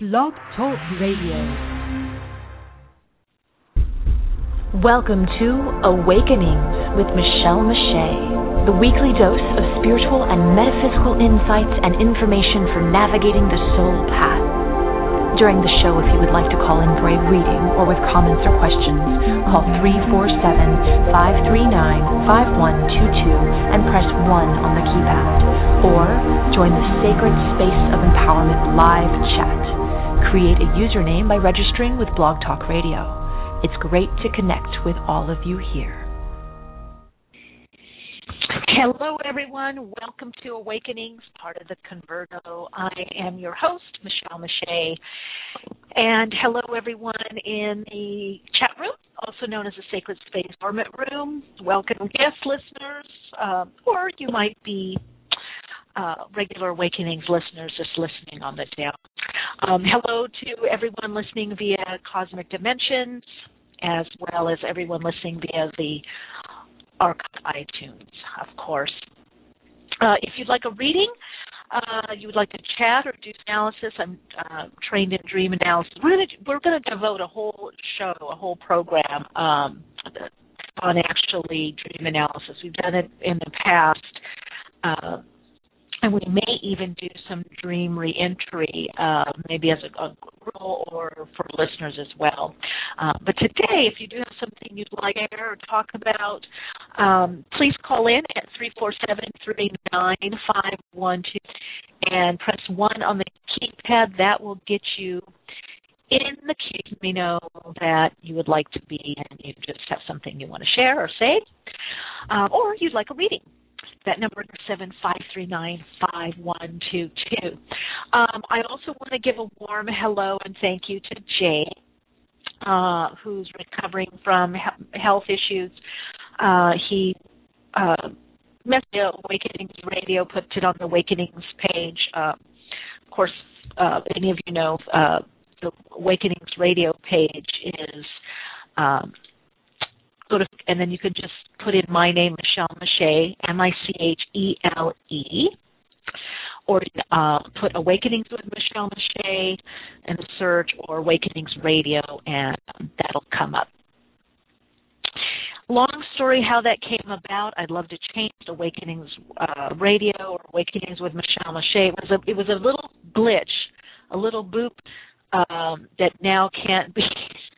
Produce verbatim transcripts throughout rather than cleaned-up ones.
Blog Talk Radio. Welcome to Awakenings with Michelle Mache, the weekly dose of spiritual and metaphysical insights and information for navigating the soul path. During the show, if you would like to call in for a reading or with comments or questions, call three four seven, five three nine, five one two two and press one on the keypad. Or join the Sacred Space of Empowerment live chat. Create a username by registering with Blog Talk Radio. It's great to connect with all of you here. Hello, everyone. Welcome to Awakenings, part of the Converto. I am your host, Michelle Mache. And hello, everyone in the chat room, also known as the Sacred Space Empowerment Room. Welcome, guest listeners, uh, or you might be uh, regular Awakenings listeners just listening on the down. Um, hello to everyone listening via Cosmic Dimensions, as well as everyone listening via the archive iTunes, of course. Uh, if you'd like a reading, uh, you would like to chat or do analysis, I'm uh, trained in dream analysis. We're going to we're going to devote a whole show, a whole program um, on actually dream analysis. We've done it in the past. Uh, And we may even do some dream reentry, uh, maybe as a, a girl or for listeners as well. Uh, but today, if you do have something you'd like to share or talk about, um, please call in at three four seven, three nine five one two and press one on the keypad. That will get you in the queue. Let me know that you would like to be and you just have something you want to share or say, uh, or you'd like a reading. That number is seven five three nine, five one two two. Um, I also want to give a warm hello and thank you to Jay, uh, who's recovering from he- health issues. Uh, he uh, messaged Awakenings Radio, put it on the Awakenings page. Uh, of course, uh, any of you know uh, the Awakenings Radio page is um, go to, and then you could just put in my name, Michelle Mache, M I C H E L E, or uh, put Awakenings with Michelle Mache in the search, or Awakenings Radio, and um, that'll come up. Long story how that came about. I'd love to change Awakenings uh, Radio or Awakenings with Michelle Mache. It was a, it was a little glitch, a little boop um, that now can't be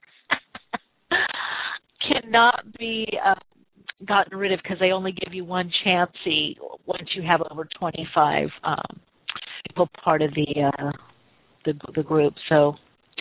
cannot be uh, gotten rid of because they only give you one chancey once you have over twenty-five um, people part of the, uh, the the group. So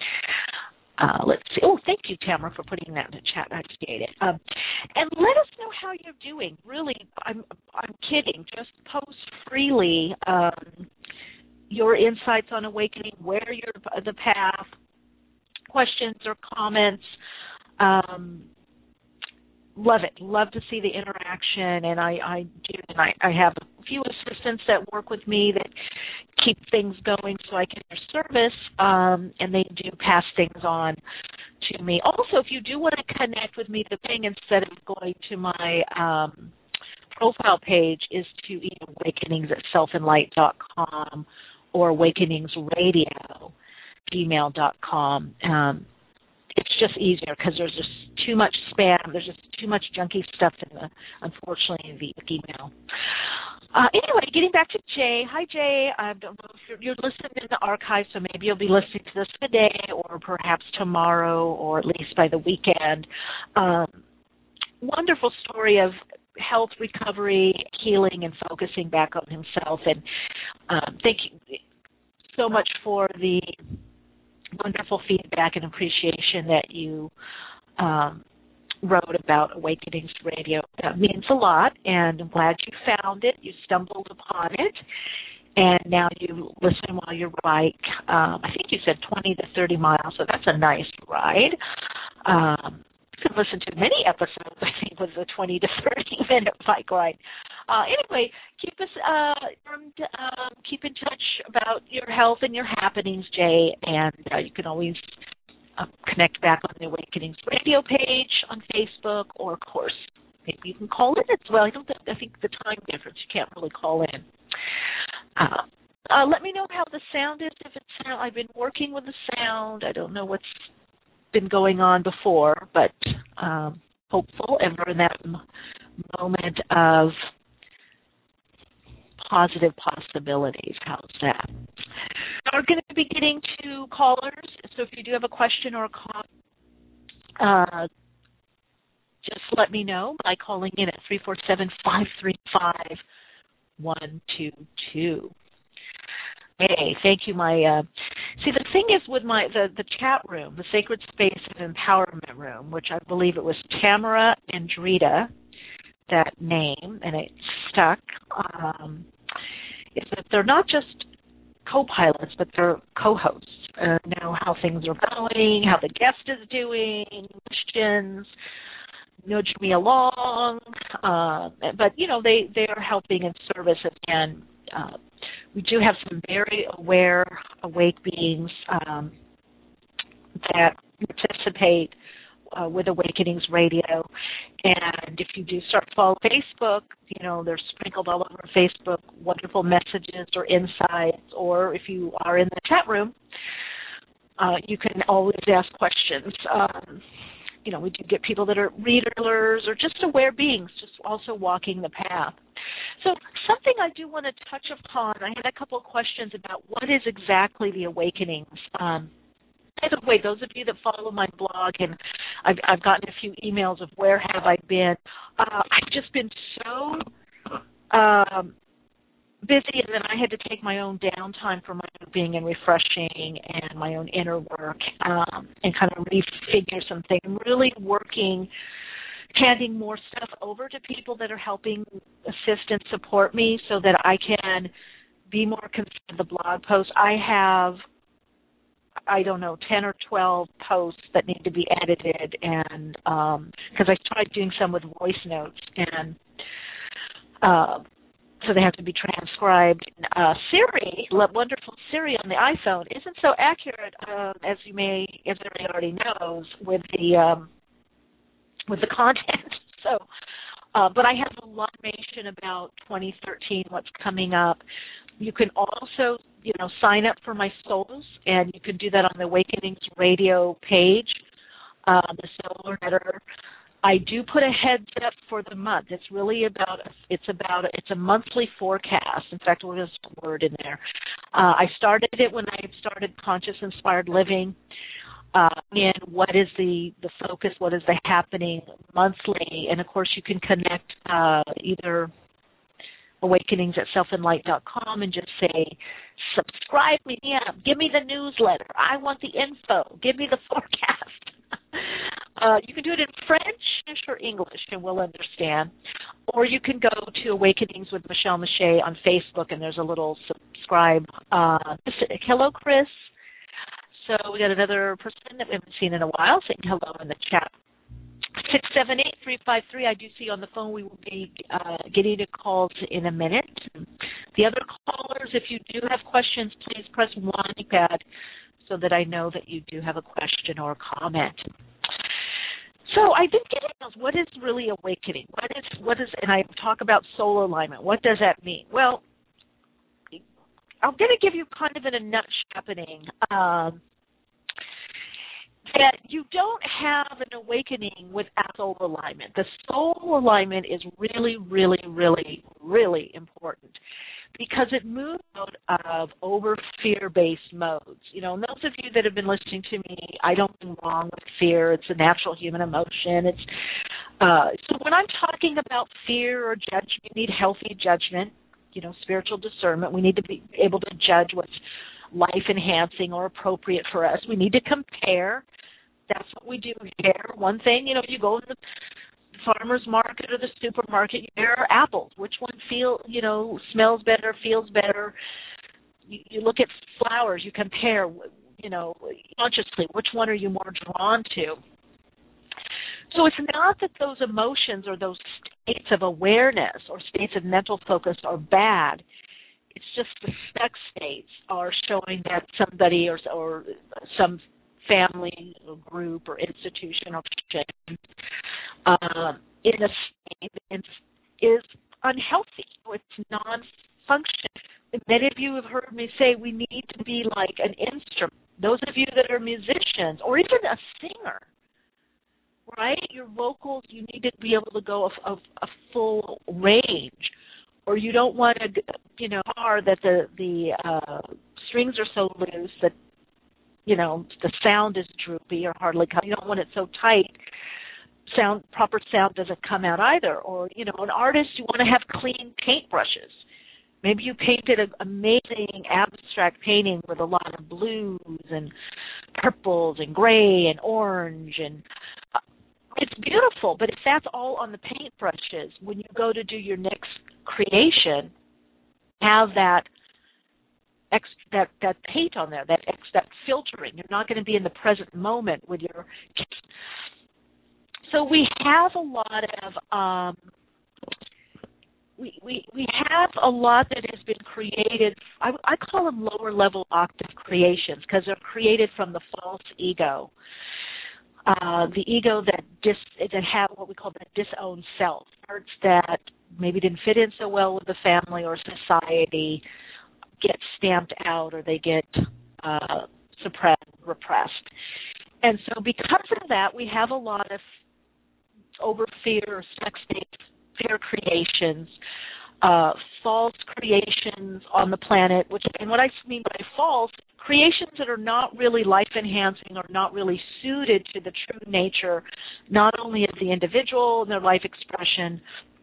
uh, let's see. Oh, thank you, Tamara, for putting that in the chat. I appreciate it. Um, and let us know how you're doing. Really, I'm I'm kidding. Just post freely um, your insights on awakening, where you're the path, questions or comments. Um, Love it. Love to see the interaction, and I, I do. And I, I have a few assistants that work with me that keep things going so I can be of service, um, and they do pass things on to me. Also, if you do want to connect with me, the thing instead of going to my um, profile page is to either awakenings at self and light dot com or awakeningsradio gmail dot com. Um, it's just easier because there's just too much spam. There's just too much junky stuff in the, unfortunately, in the email. Uh, anyway, getting back to Jay. Hi, Jay. I don't know if you're, you're listening in the archive, so maybe you'll be listening to this today or perhaps tomorrow or at least by the weekend. Um, wonderful story of health recovery, healing, and focusing back on himself. And um, thank you so much for the wonderful feedback and appreciation that you um, wrote about Awakenings Radio. That means a lot, and I'm glad you found it. You stumbled upon it, and now you listen while you bike. Um, I think you said twenty to thirty miles, so that's a nice ride. Um, you can listen to many episodes, I think, with a twenty to thirty minute bike ride. Uh, anyway, keep us uh, informed, um, keep in touch about your health and your happenings, Jay, and uh, you can always uh, connect back on the Awakenings Radio page on Facebook, or, of course, maybe you can call in as well. I don't think, I think the time difference, you can't really call in. Uh, Uh, let me know how the sound is. If it's sound, I've been working with the sound. I don't know what's been going on before, but um, hopeful, and we're in that m- moment of positive possibilities. How's that? We're going to be getting to callers, so if you do have a question or a comment, uh, just let me know by calling in at three four seven, five three five, one two two. Hey, thank you. My uh, see, the thing is with my the, the chat room, the Sacred Space and Empowerment Room, which I believe it was Tamara Andrita, that name, and it stuck, um, is that they're not just co-pilots, but they're co-hosts. Uh, know how things are going, how the guest is doing, questions, nudge me along. Uh, but, you know, they, they are helping in service. And uh, we do have some very aware, awake beings um, that participate uh, with Awakenings Radio. And if you do start following Facebook, you know, they're sprinkled all over Facebook, wonderful messages or insights. Or if you are in the chat room, uh, you can always ask questions. Um, you know, we do get people that are readers or just aware beings, just also walking the path. So something I do want to touch upon, I had a couple of questions about what is exactly the Awakenings. Um, by the way, those of you that follow my blog, and I've, I've gotten a few emails of where have I been, uh, I've just been so um, busy, and then I had to take my own downtime for my own being and refreshing and my own inner work um, and kind of refigure some things. I'm really working, handing more stuff over to people that are helping assist and support me so that I can be more consistent with the blog posts. I have, I don't know, ten or twelve posts that need to be edited, and because um, I tried doing some with voice notes, and uh, so they have to be transcribed. Uh, Siri, wonderful Siri on the iPhone, isn't so accurate uh, as you may, as everybody already knows, with the um, with the content. So, uh, but I have a lot of information about twenty thirteen, what's coming up. You can also, you know, sign up for my souls, and you can do that on the Awakenings Radio page, uh, the Solar Letter. I do put a heads up for the month. It's really about, it's about, it's a monthly forecast. In fact, we're going to put a word in there. Uh, I started it when I started Conscious Inspired Living. Uh, and what is the, the focus, what is the happening monthly, and of course you can connect uh, either awakenings at self enlight dot com and just say, subscribe me, yeah, give me the newsletter, I want the info, give me the forecast. uh, you can do it in French or English and we'll understand. Or you can go to Awakenings with Michelle Mache on Facebook and there's a little subscribe. Uh, hello, Chris. So we got another person that we haven't seen in a while saying hello in the chat. six seven eight, three five three, I do see on the phone. We will be uh, getting to calls in a minute. The other callers, if you do have questions, please press one pad so that I know that you do have a question or a comment. So I've been getting those, what is really awakening? What is, what is, and I talk about soul alignment. What does that mean? Well, I'm going to give you kind of in a nutshell happening. Um, that you don't have an awakening without soul alignment. The soul alignment is really, really, really, really important because it moves out of over fear-based modes. You know, and those of you that have been listening to me, I don't think wrong with fear. It's a natural human emotion. It's uh, so when I'm talking about fear or judgment, you need healthy judgment, you know, spiritual discernment. We need to be able to judge what's life-enhancing or appropriate for us. We need to compare. That's what we do here. One thing, you know, you go to the farmer's market or the supermarket, there are apples. Which one feel, you know, smells better, feels better? You, you look at flowers. You compare, you know, consciously. Which one are you more drawn to? So it's not that those emotions or those states of awareness or states of mental focus are bad. It's just the stuck states are showing that somebody or, or some family or group or institution or uh, in a state that is unhealthy, or it's non-functioning. many of you have heard me say we need to be like an instrument. Those of you that are musicians or even a singer, right? Your vocals, you need to be able to go a, a, a full range, or you don't want to, you know, that the the uh, strings are so loose that, you know, the sound is droopy or hardly come. You don't want it so tight. Sound proper sound doesn't come out either. Or, you know, an artist, you want to have clean paintbrushes. Maybe you painted an amazing abstract painting with a lot of blues and purples and gray and orange, and uh, it's beautiful. But if that's all on the paintbrushes, when you go to do your next creation, have that ex, that that paint on there, that ex, that filtering. You're not going to be in the present moment with your. So we have a lot of. Um, We, we we have a lot that has been created. I, I call them lower level octave creations because they're created from the false ego, uh, the ego that dis that have what we call the disowned self, parts that maybe didn't fit in so well with the family or society, get stamped out or they get uh, suppressed, repressed, and so because of that, we have a lot of over fear or sex state. Fear creations, uh, false creations on the planet, which, and what I mean by false, creations that are not really life-enhancing or not really suited to the true nature, not only of the individual and their life expression,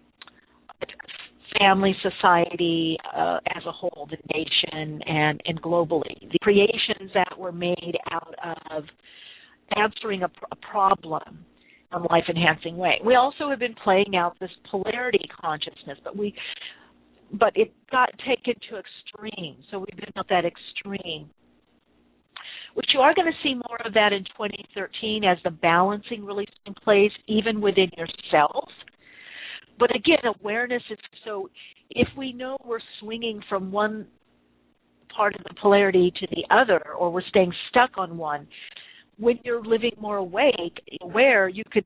family, society uh, as a whole, the nation, and, and globally. The creations that were made out of answering a, a problem, a life-enhancing way. We also have been playing out this polarity consciousness, but we, but it got taken to extreme. So we've been at that extreme, which you are going to see more of that in twenty thirteen as the balancing really takes place, even within yourself. But again, awareness is so. If we know we're swinging from one part of the polarity to the other, or we're staying stuck on one. When you're living more awake, aware, you can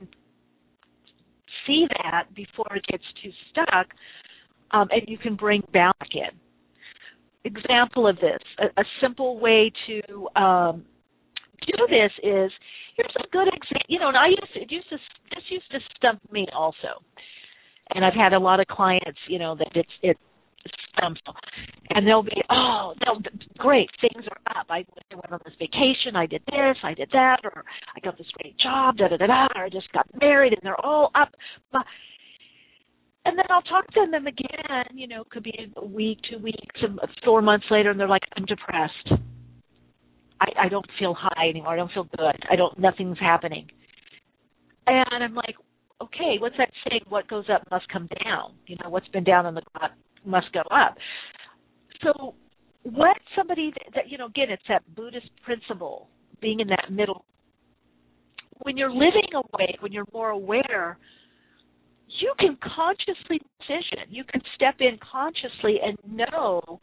see that before it gets too stuck, um, and you can bring back in. Example of this, a, a simple way to um, do this is, here's a good example. You know, and I used to, it used to, this used to stump me also, and I've had a lot of clients, you know, that it's it. Um, and they'll be, oh, they'll, great, things are up. I went on this vacation, I did this, I did that, or I got this great job, da da da da, or I just got married, and they're all up. And then I'll talk to them again, you know, could be a week, two weeks, four months later, and they're like, I'm depressed. I, I don't feel high anymore. I don't feel good. I don't, nothing's happening. And I'm like, okay, what's that saying? What goes up must come down. You know, what's been down on the ground must go up. So what somebody that, that, you know, again, it's that Buddhist principle, being in that middle. When you're living awake, when you're more aware, you can consciously decision. You can step in consciously and know,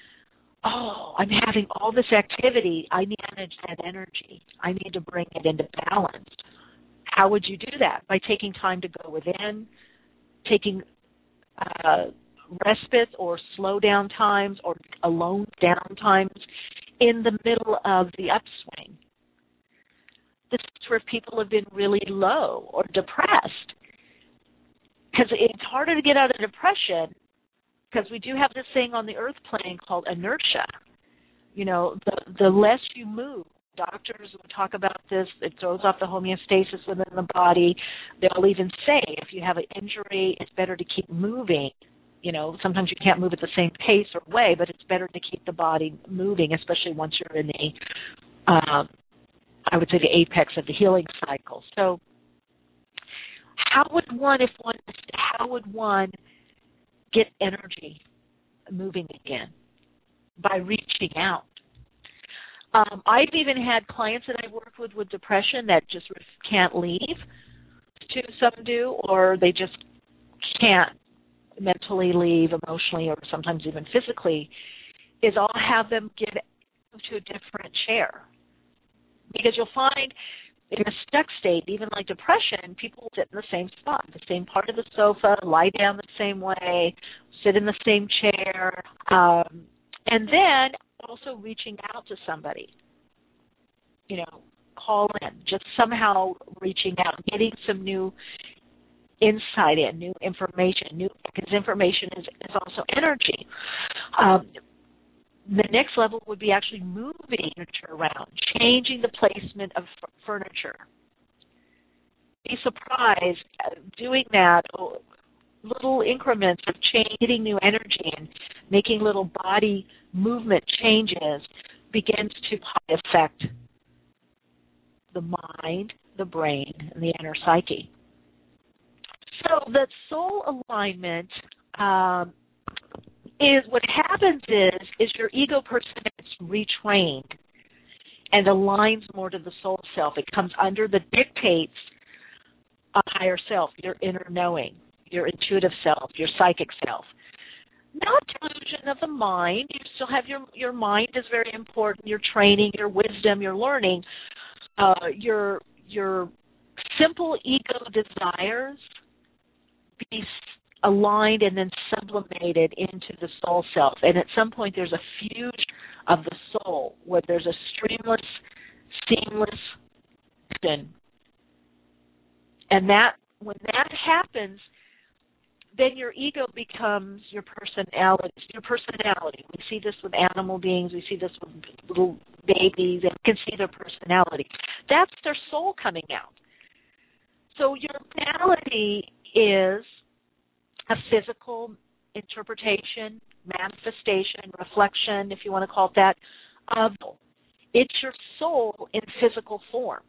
oh, I'm having all this activity. I need to manage that energy. I need to bring it into balance. How would you do that? By taking time to go within, taking uh, respite or slow down times or alone down times in the middle of the upswing. This is where people have been really low or depressed, because it's harder to get out of depression because we do have this thing on the earth plane called inertia. You know, the, the less you move, doctors will talk about this, it throws off the homeostasis within the body. They'll even say if you have an injury, it's better to keep moving. You know, sometimes you can't move at the same pace or way, but it's better to keep the body moving, especially once you're in the, uh, I would say, the apex of the healing cycle. So how would one, if one, how would one get energy moving again? By reaching out. Um, I've even had clients that I've worked with with depression that just can't leave. To some do, or they just can't mentally leave, emotionally, or sometimes even physically. Is I'll have them get to a different chair, because you'll find in a stuck state, even like depression, people sit in the same spot, the same part of the sofa, lie down the same way, sit in the same chair. Um, And then also reaching out to somebody, you know, call in, just somehow reaching out, getting some new insight in, new information, new because information is, is also energy. Um, the next level would be actually moving furniture around, changing the placement of f- furniture. Be surprised uh, doing that, oh, little increments of change, getting new energy and making little body movement changes begins to affect the mind, the brain, and the inner psyche. So the soul alignment um, is what happens is is your ego person is retrained and aligns more to the soul self. It comes under the dictates of higher self, your inner knowing, your intuitive self, your psychic self. Not delusion of the mind. You still have your your mind is very important. Your training, your wisdom, your learning, uh, your your simple ego desires be aligned and then sublimated into the soul self. And at some point there's a fusion of the soul where there's a streamless, seamless action. And that when that happens, then your ego becomes your personality. Your personality. We see this with animal beings. We see this with little babies, and you can see their personality. That's their soul coming out. So your personality is a physical interpretation, manifestation, reflection, if you want to call it that, of it's your soul in physical form.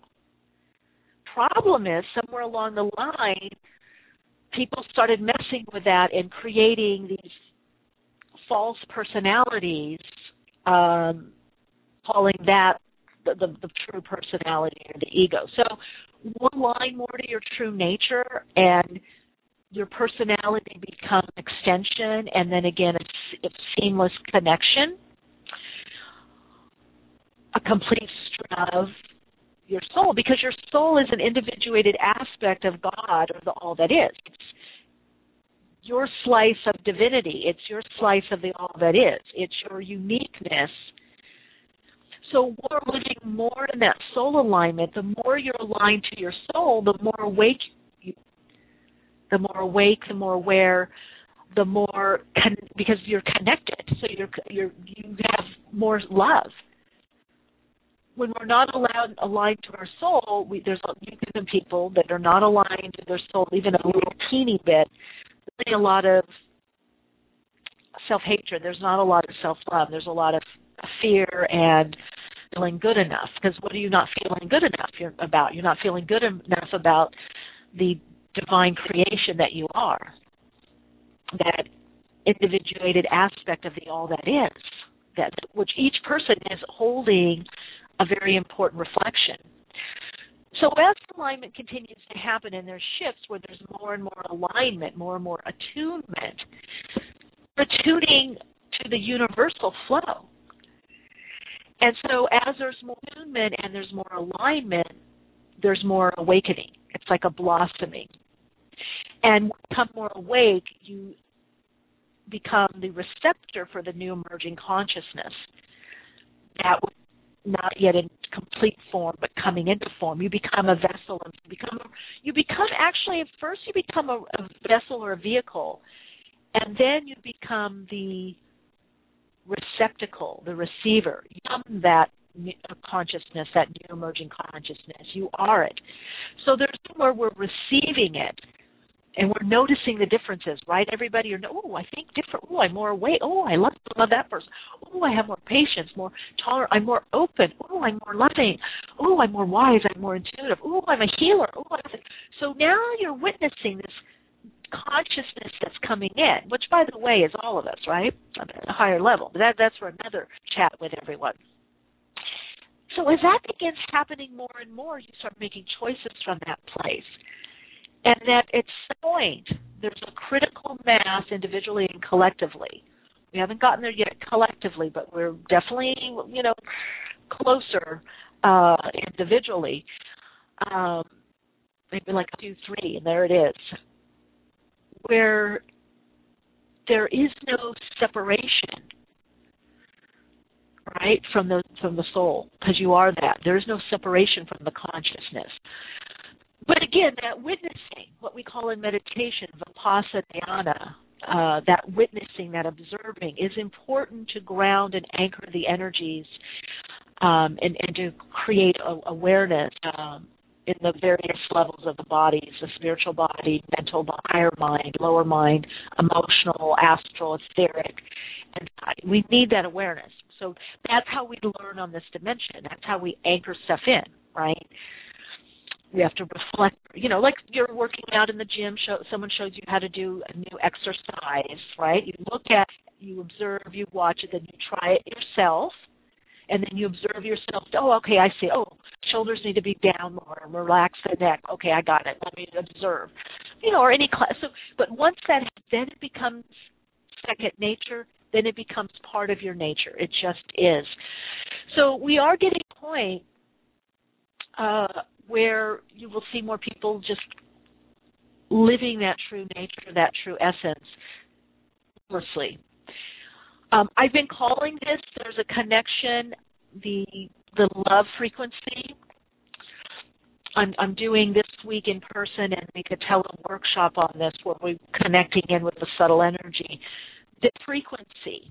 Problem is, somewhere along the line, people started messing with that and creating these false personalities, um, calling that the, the, the true personality or the ego. So one line more to your true nature, and your personality becomes extension, and then again, a, a seamless connection, a complete string of your soul, because your soul is an individuated aspect of God or the all that is. It's your slice of divinity. It's your slice of the all that is. It's your uniqueness. So we're living more in that soul alignment. The more you're aligned to your soul, the more awake you, the more awake, the more aware, the more con- because you're connected. So you're you're you have more love. When we're not allowed aligned to our soul, we, there's even people that are not aligned to their soul, even a little teeny bit. There's a lot of self-hatred. There's not a lot of self-love. There's a lot of fear and feeling good enough. Because what are you not feeling good enough about? You're not feeling good enough about the divine creation that you are, that individuated aspect of the all that is, that which each person is holding a very important reflection. So as alignment continues to happen and there's shifts where there's more and more alignment, more and more attunement, we're attuning to the universal flow. And so as there's more attunement and there's more alignment, there's more awakening. It's like a blossoming. And when you become more awake, you become the receptor for the new emerging consciousness that would not yet in complete form, but coming into form. You become a vessel, and you become, you become actually, at first you become a, a vessel or a vehicle, and then you become the receptacle, the receiver. You become that consciousness, that new emerging consciousness. You are it. So there's somewhere we're receiving it, and we're noticing the differences, right? Everybody, you're, oh, I think different. Oh, I'm more awake. Oh, I love, love that person. Oh, I have more patience, more tolerant. I'm more open. Oh, I'm more loving. Oh, I'm more wise. I'm more intuitive. Oh, I'm a healer. Oh, I'm a... So now you're witnessing this consciousness that's coming in, which, by the way, is all of us, right? At a higher level. But that, that's for another chat with everyone. So as that begins happening more and more, you start making choices from that place. And that at some point, there's a critical mass individually and collectively. We haven't gotten there yet collectively, but we're definitely, you know, closer uh, individually. Um, maybe like two, three, and there it is, where there is no separation right, from the from the soul, because you are that. There is no separation from the consciousness. But again, that witnessing, what we call in meditation, vipassana, uh, that witnessing, that observing, is important to ground and anchor the energies um, and, and to create a, awareness um, in the various levels of the bodies, the spiritual body, mental, higher mind, lower mind, emotional, astral, etheric. And we need that awareness. So that's how we learn on this dimension. That's how we anchor stuff in, right? We have to reflect, you know, like you're working out in the gym, show, someone shows you how to do a new exercise, right? You look at it, you observe, you watch it, then you try it yourself, and then you observe yourself. Oh, okay, I see. Oh, shoulders need to be down more, relax the neck. Okay, I got it. Let me observe. You know, or any class. So, but once that, then it becomes second nature, then it becomes part of your nature. It just is. So we are getting to a point uh, where you will see more people just living that true nature, that true essence, endlessly. Um, I've been calling this, there's a connection, the the love frequency. I'm, I'm doing this week in person, and we could tell a workshop on this where we're connecting in with the subtle energy. The frequency,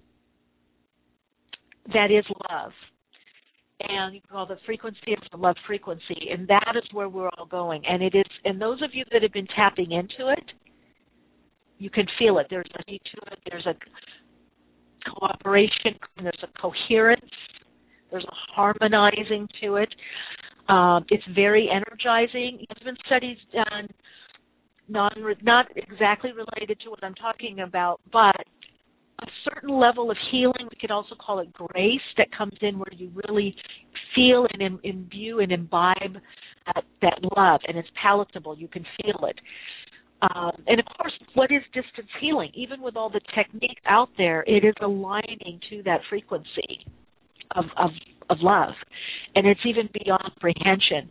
that is love. And you can call the frequency of the love frequency, and that is where we're all going. And it is, and those of you that have been tapping into it, you can feel it. There's a heat to it. There's a cooperation. There's a coherence. There's a harmonizing to it. Um, it's very energizing. There's been studies done, non, not exactly related to what I'm talking about, but a certain level of healing, we could also call it grace, that comes in where you really feel and im- imbue and imbibe that, that love, and it's palatable. You can feel it. Um, and, of course, what is distance healing? Even with all the technique out there, it is aligning to that frequency of, of, of love, and it's even beyond comprehension.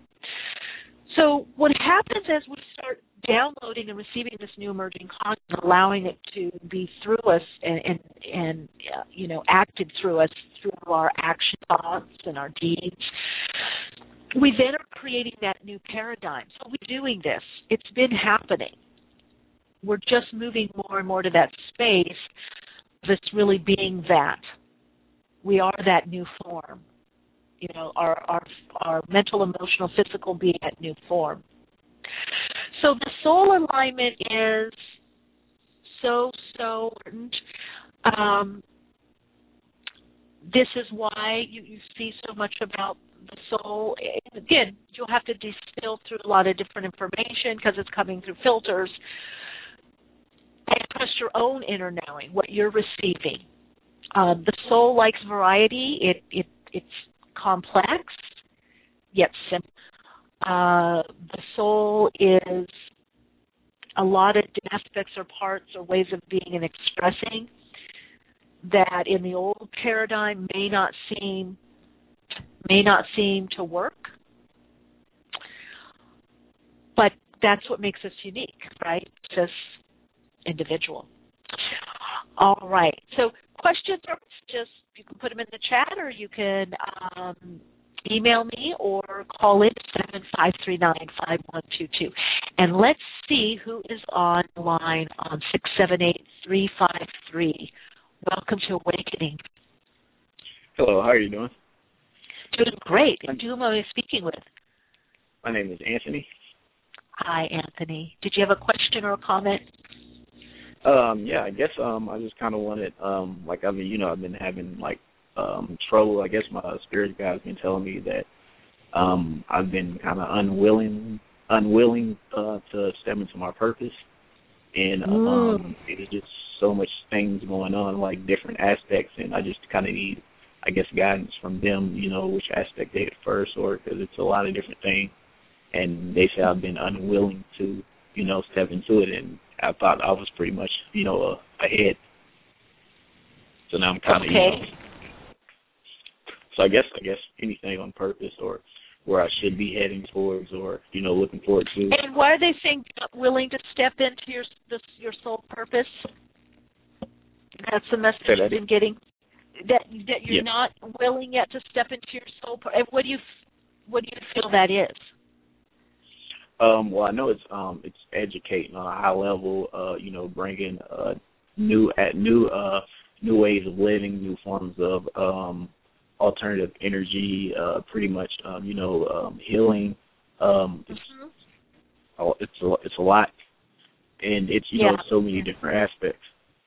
So what happens as we start downloading and receiving this new emerging content, allowing it to be through us and, and, and uh, you know, acted through us through our action thoughts and our deeds, we then are creating that new paradigm. So we're doing this. It's been happening. We're just moving more and more to that space of us really being that. We are that new form. You know, our, our, our mental, emotional, physical being that new form. So the soul alignment is so, so important. Um, this is why you, you see so much about the soul. Again, you'll have to distill through a lot of different information because it's coming through filters. And trust your own inner knowing, what you're receiving. Um, the soul likes variety. It, it it's complex, yet simple. Uh, the soul is a lot of aspects or parts or ways of being and expressing that in the old paradigm may not seem may not seem to work. But that's what makes us unique, right? This individual. All right. So questions are just, you can put them in the chat, or you can um, email me or call in seven five three nine, five one two two. And let's see who is on the line on six seven eight, three five three. Welcome to Awakening. Hello, how are you doing? Doing great. And who am I speaking with? My name is Anthony. Hi, Anthony. Did you have a question or a comment? Um, yeah, I guess um, I just kind of wanted, um, like, I mean, you know, I've been having, like, um, trouble. I guess my spirit guide's been telling me that um, I've been kind of unwilling, unwilling uh, to step into my purpose. And um, there's just so much things going on, like different aspects, and I just kind of need, I guess, guidance from them, you know, which aspect they hit first, or because it's a lot of different things. And they say I've been unwilling to, you know, step into it, and I thought I was pretty much, you know, uh, ahead. So now I'm kind of, okay. you know. So I guess, I guess anything on purpose, or where I should be heading towards, or, you know, looking forward to. And why are they saying willing to step into your this, your soul purpose? That's the message you've been getting. that that you're yeah. not willing yet to step into your soul? And what do you what do you feel that is? Um, well, I know it's um, it's educating on a high level. Uh, you know, bringing uh, new at new uh, new ways of living, new forms of um, alternative energy. Uh, pretty much, um, you know, um, healing. Um, it's mm-hmm. it's a, it's a lot, and it's you yeah. know so many different aspects.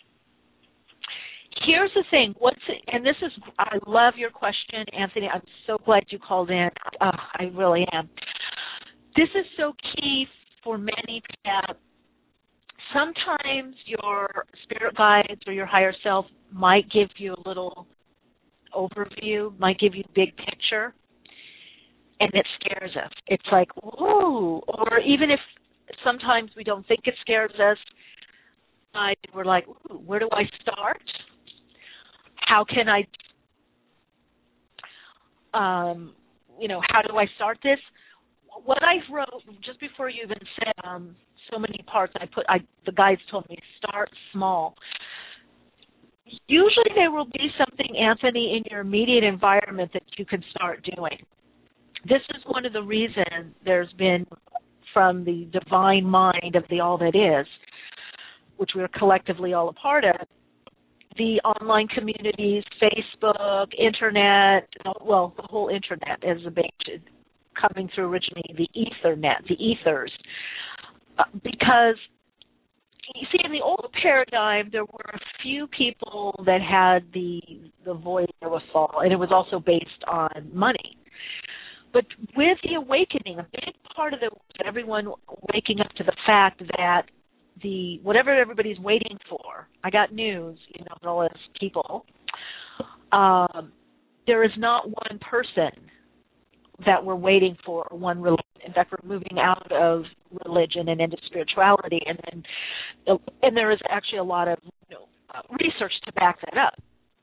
Here's the thing. What's and this is I love your question, Anthony. I'm so glad you called in. Uh, I really am. This is so key for many that sometimes your spirit guides or your higher self might give you a little overview, might give you big picture, and it scares us. It's like, whoa, or even if sometimes we don't think it scares us, uh, we're like, ooh, where do I start? How can I, um, you know, how do I start this? What I wrote just before you even said um, so many parts, I put. I, the guides told me start small. Usually, there will be something, Anthony, in your immediate environment that you can start doing. This is one of the reasons there's been, from the divine mind of the all that is, which we are collectively all a part of, the online communities, Facebook, internet, well, the whole internet as a base. Coming through originally the Ethernet, the ethers, uh, because you see in the old paradigm there were a few people that had the the void wherewithal, and it was also based on money. But with the awakening, a big part of it was everyone waking up to the fact that the whatever everybody's waiting for. I got news, you know, all as people. Um, there is not one person that we're waiting for, one religion. In fact, we're moving out of religion and into spirituality, and then, and there is actually a lot of you know, research to back that up.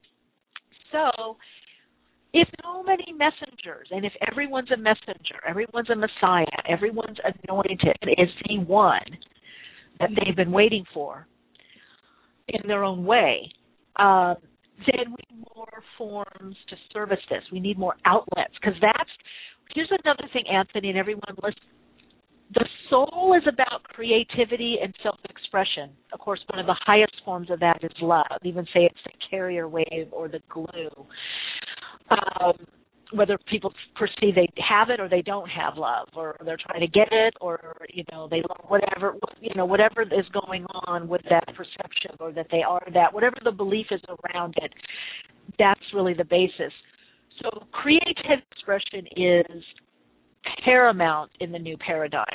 So, if so many messengers, and if everyone's a messenger, everyone's a messiah, everyone's anointed, is the one that they've been waiting for in their own way, uh, then we need more forms to service this. We need more outlets, because that's, here's another thing, Anthony, and everyone listen. The soul is about creativity and self-expression. Of course, one of the highest forms of that is love. Even say it's the carrier wave or the glue. Um, whether people perceive they have it or they don't have love, or they're trying to get it, or you know they love whatever you know whatever is going on with that perception, or that they are that, whatever the belief is around it, that's really the basis. So creative expression is paramount in the new paradigm.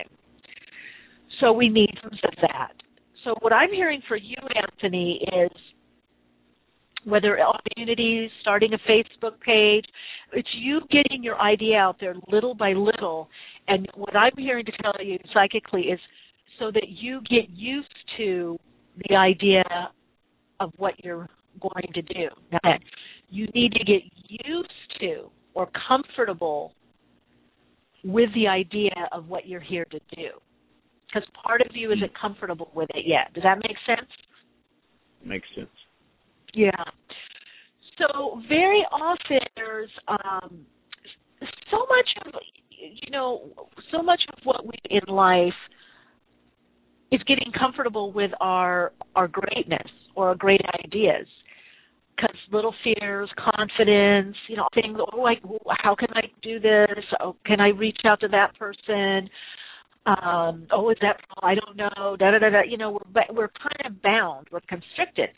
So we need some of that. So what I'm hearing for you, Anthony, is whether communities, starting a Facebook page, it's you getting your idea out there little by little. And what I'm hearing to tell you psychically is so that you get used to the idea of what you're going to do. Now, you need to get used to or comfortable with the idea of what you're here to do. Because part of you isn't comfortable with it yet. Does that make sense? Makes sense. Yeah. So very often there's um, so much of, you know, so much of what we do in life is getting comfortable with our our greatness or our great ideas. Because little fears, confidence, you know, things, oh, like, how can I do this? Oh, can I reach out to that person? Um, oh, is that, I don't know, da-da-da-da. You know, we're, we're kind of bound. We're constricted.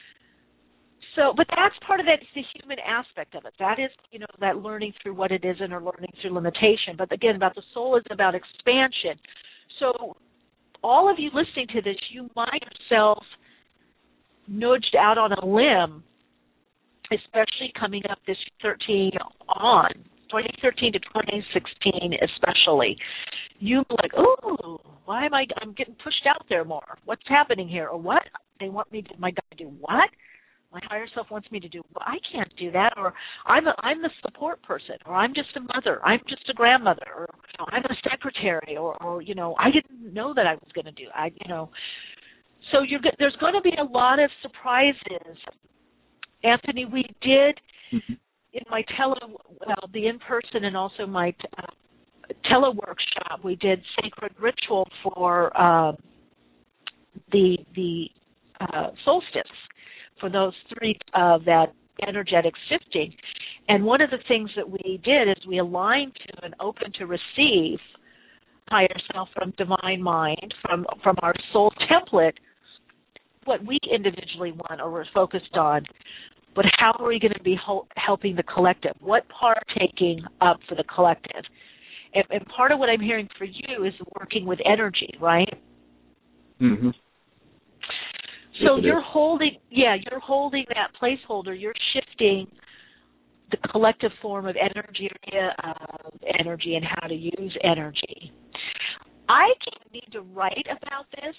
So, but that's part of that, it's the human aspect of it. That is, you know, that learning through what it isn't or learning through limitation. But again, about the soul is about expansion. So all of you listening to this, you might yourself nudged out on a limb, especially coming up this thirteen on, twenty thirteen to twenty sixteen especially. You like, oh, why am I, I'm getting pushed out there more. What's happening here? Or what? They want me to, my God, do what? My higher self wants me to do, well, I can't do that, or I'm a, I'm the support person, or I'm just a mother, I'm just a grandmother, or you know, I'm a secretary, or, or, you know, I didn't know that I was going to do, I, you know. So you're, there's going to be a lot of surprises Anthony, we did Mm-hmm. in my tele, well, the in-person and also my uh, tele-workshop, we did sacred ritual for uh, the the uh, solstice, for those three uh, that energetic shifting. And one of the things that we did is we aligned to and open to receive higher self from divine mind, from from our soul template, what we individually want or we're focused on, but how are we going to be ho- helping the collective? What part taking up for the collective? And, and part of what I'm hearing for you is working with energy, right? Mm-hmm. So Yes, you're holding, yeah, you're holding that placeholder. You're shifting the collective form of energy, uh, energy, and how to use energy. I need to write about this,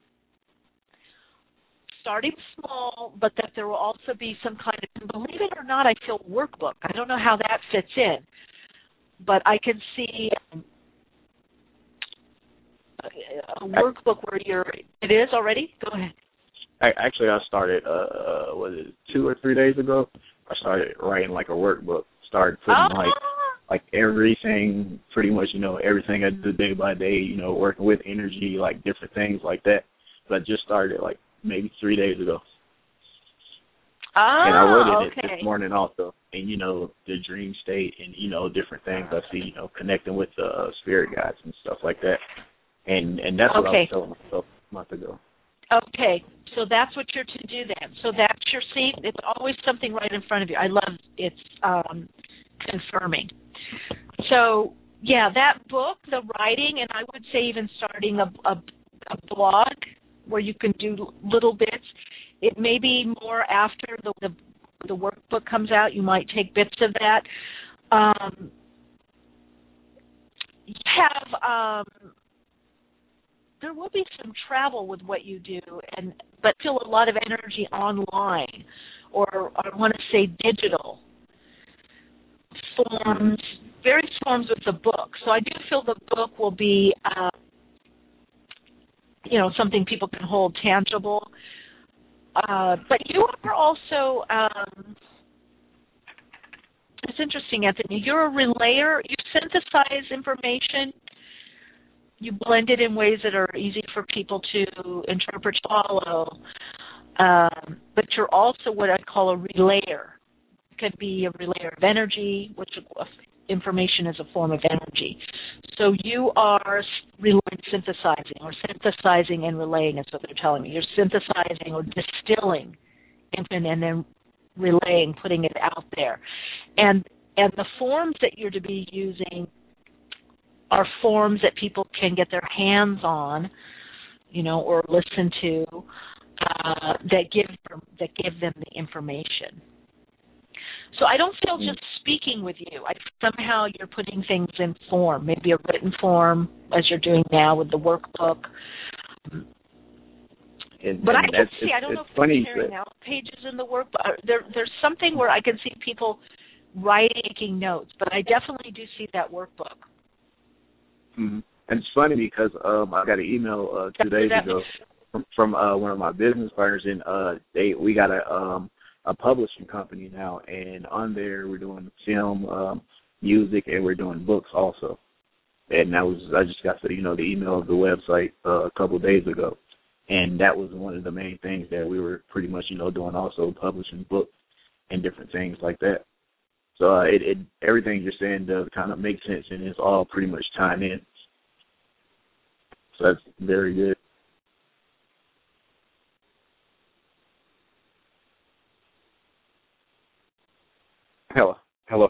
starting small, but that there will also be some kind of, believe it or not, I feel workbook. I don't know how that fits in, but I can see um, a workbook where you're, it is already? Go ahead. I, actually, I started, uh, was it two or three days ago? I started writing like a workbook. Started putting Oh. like like everything, pretty much, you know, everything I do day by day, you know, working with energy, like different things like that. But I just started like maybe three days ago. Oh, and I wrote it okay. this morning also. And, you know, the dream state and, you know, different things I see, you know, connecting with the uh, spirit guides and stuff like that. And and that's what Okay. I was telling myself a month ago. Okay, so that's what you're to do then. So that's your seat. It's always something right in front of you. I love it's um, confirming. So, yeah, that book, the writing, and I would say even starting a, a, a blog where you can do little bits. It may be more after the, the, the workbook comes out. You might take bits of that. Um, you have... Um, there will be some travel with what you do, and but feel a lot of energy online, or I want to say digital forms, various forms with the book. So I do feel the book will be, uh, you know, something people can hold tangible. Uh, but you are also, um, it's interesting, Anthony, you're a relayer. You synthesize information. You blend it in ways that are easy for people to interpret, follow. Um, but you're also what I call a relayer. It could be a relayer of energy, which information is a form of energy. So you are relaying, synthesizing, or synthesizing and relaying is what they're telling me. You're synthesizing or distilling and, and then relaying, putting it out there. And and the forms that you're to be using are forms that people can get their hands on, you know, or listen to, uh, that give that give them the information. So I don't feel just speaking with you. I somehow you're putting things in form, maybe a written form, as you're doing now with the workbook. And, but and I can see, it's, I don't know it's if funny you're carrying that, out pages in the workbook. There, there's something where I can see people writing, taking notes, but I definitely do see that workbook. Mm-hmm. And it's funny because um, I got an email uh, two days ago from, from uh, one of my business partners, and uh, they we got a um, a publishing company now, and on there we're doing film, um, music, and we're doing books also. And that was I just got the you know the email of the website uh, a couple of days ago, and that was one of the main things that we were pretty much you know doing also, publishing books and different things like that. So uh, it, it everything you're saying does kind of make sense, and it's all pretty much tying in. So that's very good. Hello. Hello.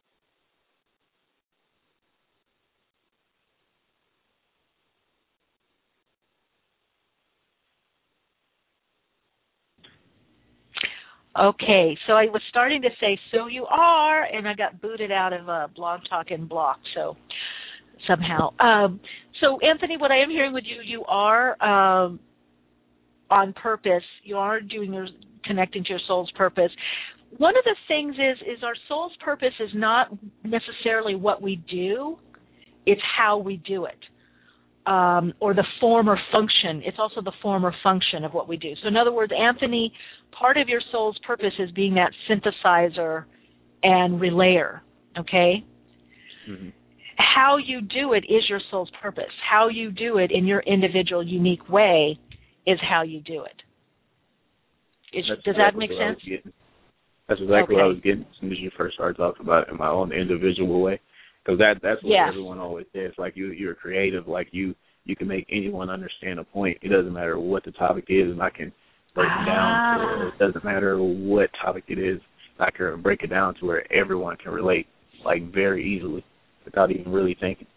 Okay, so I was starting to say, so you are, and I got booted out of uh, Blog Talk and Block, so somehow. Um, so, Anthony, what I am hearing with you, you are um, on purpose. You are doing your, connecting to your soul's purpose. One of the things is, is our soul's purpose is not necessarily what we do, it's how we do it. um, or the form or function. It's also the form or function of what we do. So in other words, Anthony, part of your soul's purpose is being that synthesizer and relayer, okay? Mm-hmm. How you do it is your soul's purpose. How you do it in your individual, unique way is how you do it. Is, does that make sense? That's exactly okay. what I was getting as soon as you first started talking about it in my own individual way. Because that, that's what yes. everyone always says. Like, you, you're creative. Like, you, you can make anyone understand a point. It doesn't matter what the topic is, and I can break ah. it down to where it doesn't matter what topic it is. I can break it down to where everyone can relate, like, very easily without even really thinking.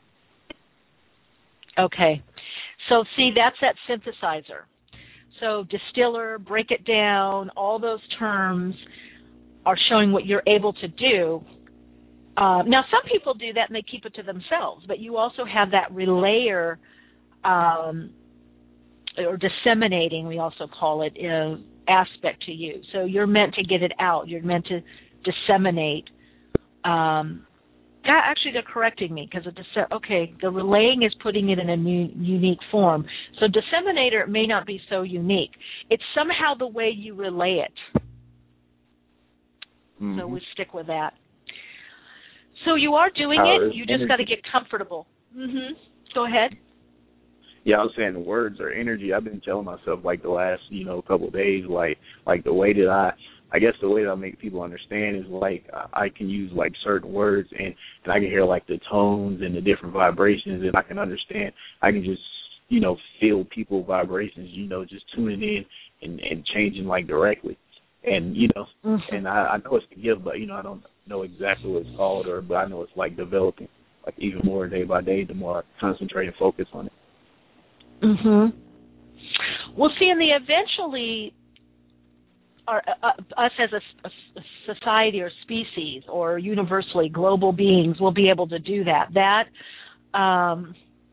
Okay. So, see, that's that synthesizer. So distiller, break it down, all those terms are showing what you're able to do. Uh, now, some people do that and they keep it to themselves, but you also have that relayer um, or disseminating, we also call it, uh, aspect to you. So you're meant to get it out. You're meant to disseminate. Um, actually, they're correcting me because, okay, the relaying is putting it in a new, unique form. So disseminator may not be so unique. It's somehow the way you relay it. Mm-hmm. So we stick with that. So you are doing How it. You just got to get comfortable. Mm-hmm. Go ahead. Yeah, I was saying words or energy. I've been telling myself, like, the last, you know, couple of days, like, like the way that I, I guess the way that I make people understand is, like, I can use, like, certain words, and, and I can hear, like, the tones and the different vibrations, and I can understand. I can just, you know, feel people vibrations, you know, just tuning in and, and changing, like, directly. And, you know, mm-hmm. and I, I know it's a gift, but, you know, I don't know exactly what it's called, or but I know it's, like, developing, like, even more day by day, the more I concentrate and focus on it. Mm-hmm. Well, see, and the eventually, our, uh, us as a, a society or species or universally global beings will be able to do that. That, um,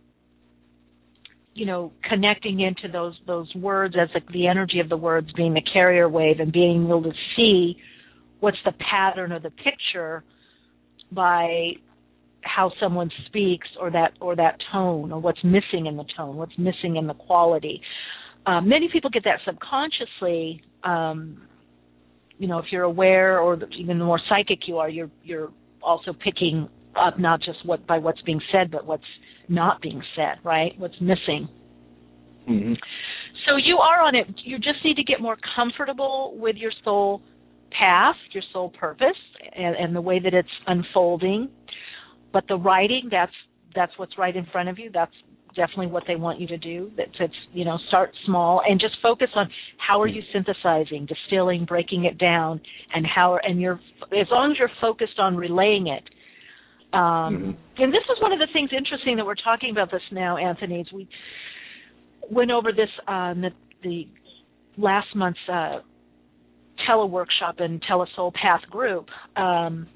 you know, connecting into those those words as the, the energy of the words being the carrier wave and being able to see what's the pattern or the picture by how someone speaks or that or that tone or what's missing in the tone, what's missing in the quality. Um, many people get that subconsciously. Um, you know, if you're aware or even the more psychic you are, you're you're also picking up not just what by what's being said, but what's not being said, right? What's missing. Mm-hmm. So you are on it. You just need to get more comfortable with your soul path, your soul purpose, and, and the way that it's unfolding. But the writing, that's that's what's right in front of you. That's definitely what they want you to do. That's it's, you know, start small and just focus on how are you synthesizing, distilling, breaking it down, and how and you're as long as you're focused on relaying it. Um, mm-hmm. And this is one of the things interesting that we're talking about this now, Anthony. Is we went over this on the, the last month's uh, teleworkshop and Telesoul Path group. Um,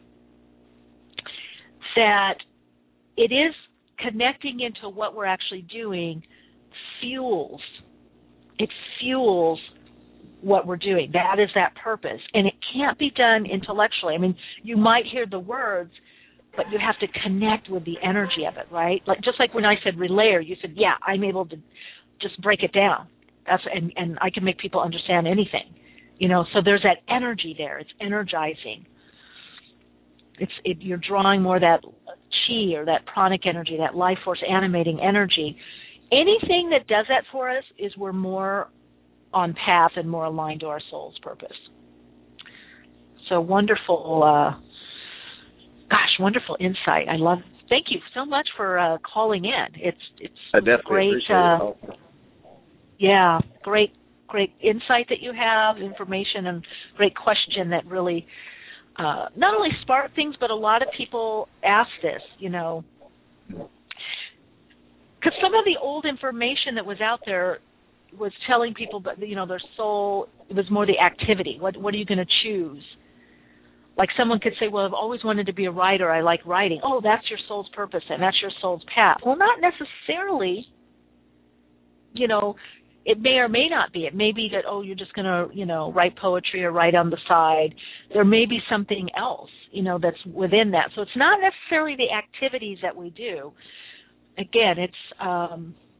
that it is connecting into what we're actually doing fuels. It fuels what we're doing. That is that purpose. And it can't be done intellectually. I mean, you might hear the words, but you have to connect with the energy of it, right? Like just like when I said relayer, you said, yeah, I'm able to just break it down. That's and, and I can make people understand anything. You know, so there's that energy there. It's energizing. It's it, you're drawing more that chi or that pranic energy, that life force animating energy. Anything that does that for us is we're more on path and more aligned to our soul's purpose. So wonderful, uh, gosh, wonderful insight. I love. Thank you so much for uh, calling in. It's it's I definitely great. Appreciate uh, it. Yeah, great, great insight that you have, information, and great question that really. Uh, not only spark things, but a lot of people ask this, you know, because some of the old information that was out there was telling people, but you know, their soul, it was more the activity. What what are you going to choose? Like someone could say, well, I've always wanted to be a writer. I like writing. Oh, that's your soul's purpose and that's your soul's path. Well, not necessarily, you know. It may or may not be. It may be that, oh, you're just going to, you know, write poetry or write on the side. There may be something else, you know, that's within that. So it's not necessarily the activities that we do. Again, it's um,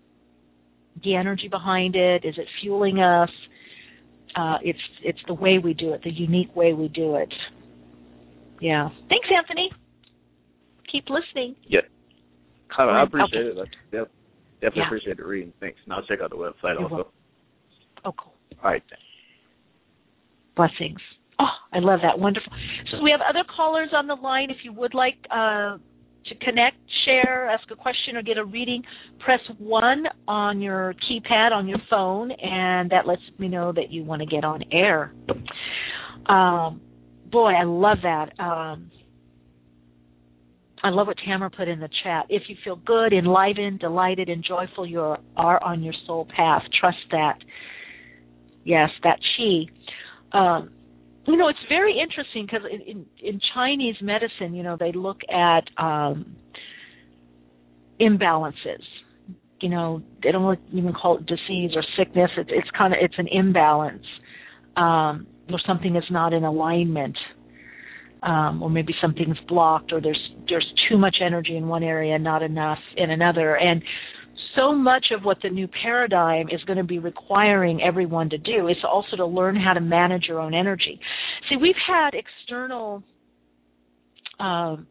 the energy behind it? Is it fueling us? Uh, it's it's the way we do it, the unique way we do it. Yeah. Thanks, Anthony. Keep listening. Yeah. I, I appreciate okay. it. I def- definitely yeah. appreciate the reading. Thanks. And I'll check out the website You're also. welcome. Oh, cool. All right. Blessings. Oh, I love that. Wonderful. So we have other callers on the line. If you would like uh, to connect, share, ask a question, or get a reading, press one on your keypad on your phone, and that lets me know that you want to get on air. Um, boy, I love that. Um, I love what Tamara put in the chat. If you feel good, enlivened, delighted, and joyful, you are on your soul path. Trust that. Yes, that chi. Um, you know, it's very interesting because in, in, in Chinese medicine, you know, they look at um, imbalances. You know, they don't even call it disease or sickness. It's, it's kind of it's an imbalance, um, or something is not in alignment, um, or maybe something's blocked, or there's there's too much energy in one area, not enough in another, and so much of what the new paradigm is going to be requiring everyone to do is also to learn how to manage your own energy. See, we've had external um,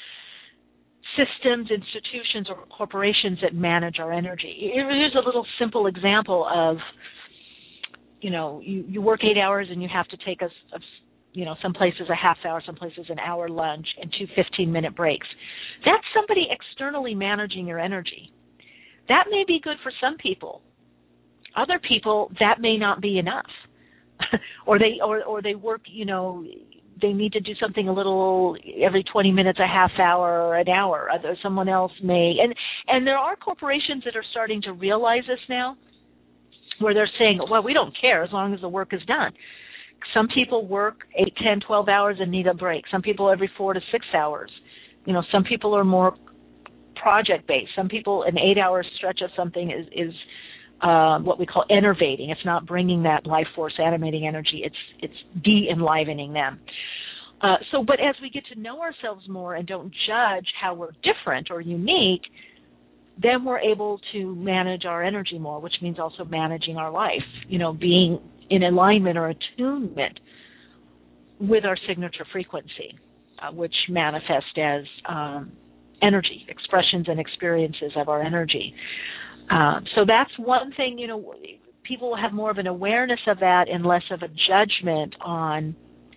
systems, institutions, or corporations that manage our energy. Here's a little simple example of, you know, you, you work eight hours and you have to take a, a you know, some places a half hour, some places an hour lunch, and two fifteen-minute breaks. That's somebody externally managing your energy. That may be good for some people. Other people, that may not be enough. or they or, or they work, you know, they need to do something a little every twenty minutes, a half hour, or an hour. Other, someone else may. And, and there are corporations that are starting to realize this now, where they're saying, well, we don't care as long as the work is done. Some people work eight, ten, twelve hours and need a break. Some people every four to six hours. You know, some people are more project-based. Some people, an eight-hour stretch of something is, is uh, what we call enervating. It's not bringing that life force, animating energy. It's it's de-enlivening them. Uh, so, but as we get to know ourselves more and don't judge how we're different or unique, then we're able to manage our energy more, which means also managing our life. You know, being in alignment or attunement with our signature frequency, uh, which manifest as um, energy, expressions and experiences of our energy. Um, so that's one thing, you know, people will have more of an awareness of that and less of a judgment on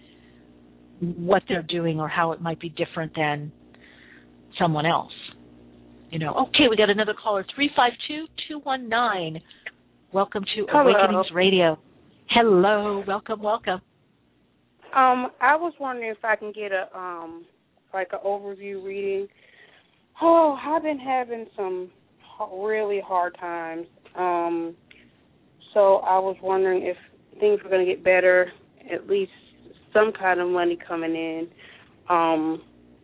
what they're doing or how it might be different than someone else. You know, okay, we got another caller, three five two, two one nine. Welcome to Hello. Awakenings Radio. Hello, welcome, welcome. Um, I was wondering if I can get a um, like an overview reading. Oh, I've been having some really hard times. Um, so I was wondering if things were going to get better, at least some kind of money coming in. Um,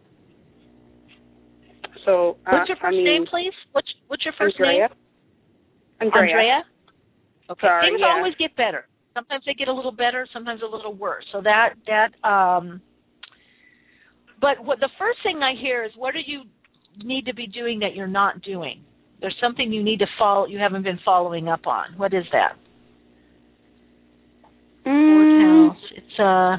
so what's your I, first I mean, name, please? What's what's your first Andrea. name? Andrea. Andrea. Okay. Sorry, Things yeah. always get better. Sometimes they get a little better, sometimes a little worse. So that that. Um, but what the first thing I hear is, what do you need to be doing that you're not doing? There's something you need to follow. You haven't been following up on. What is that? Mm. Fourth house. It's uh.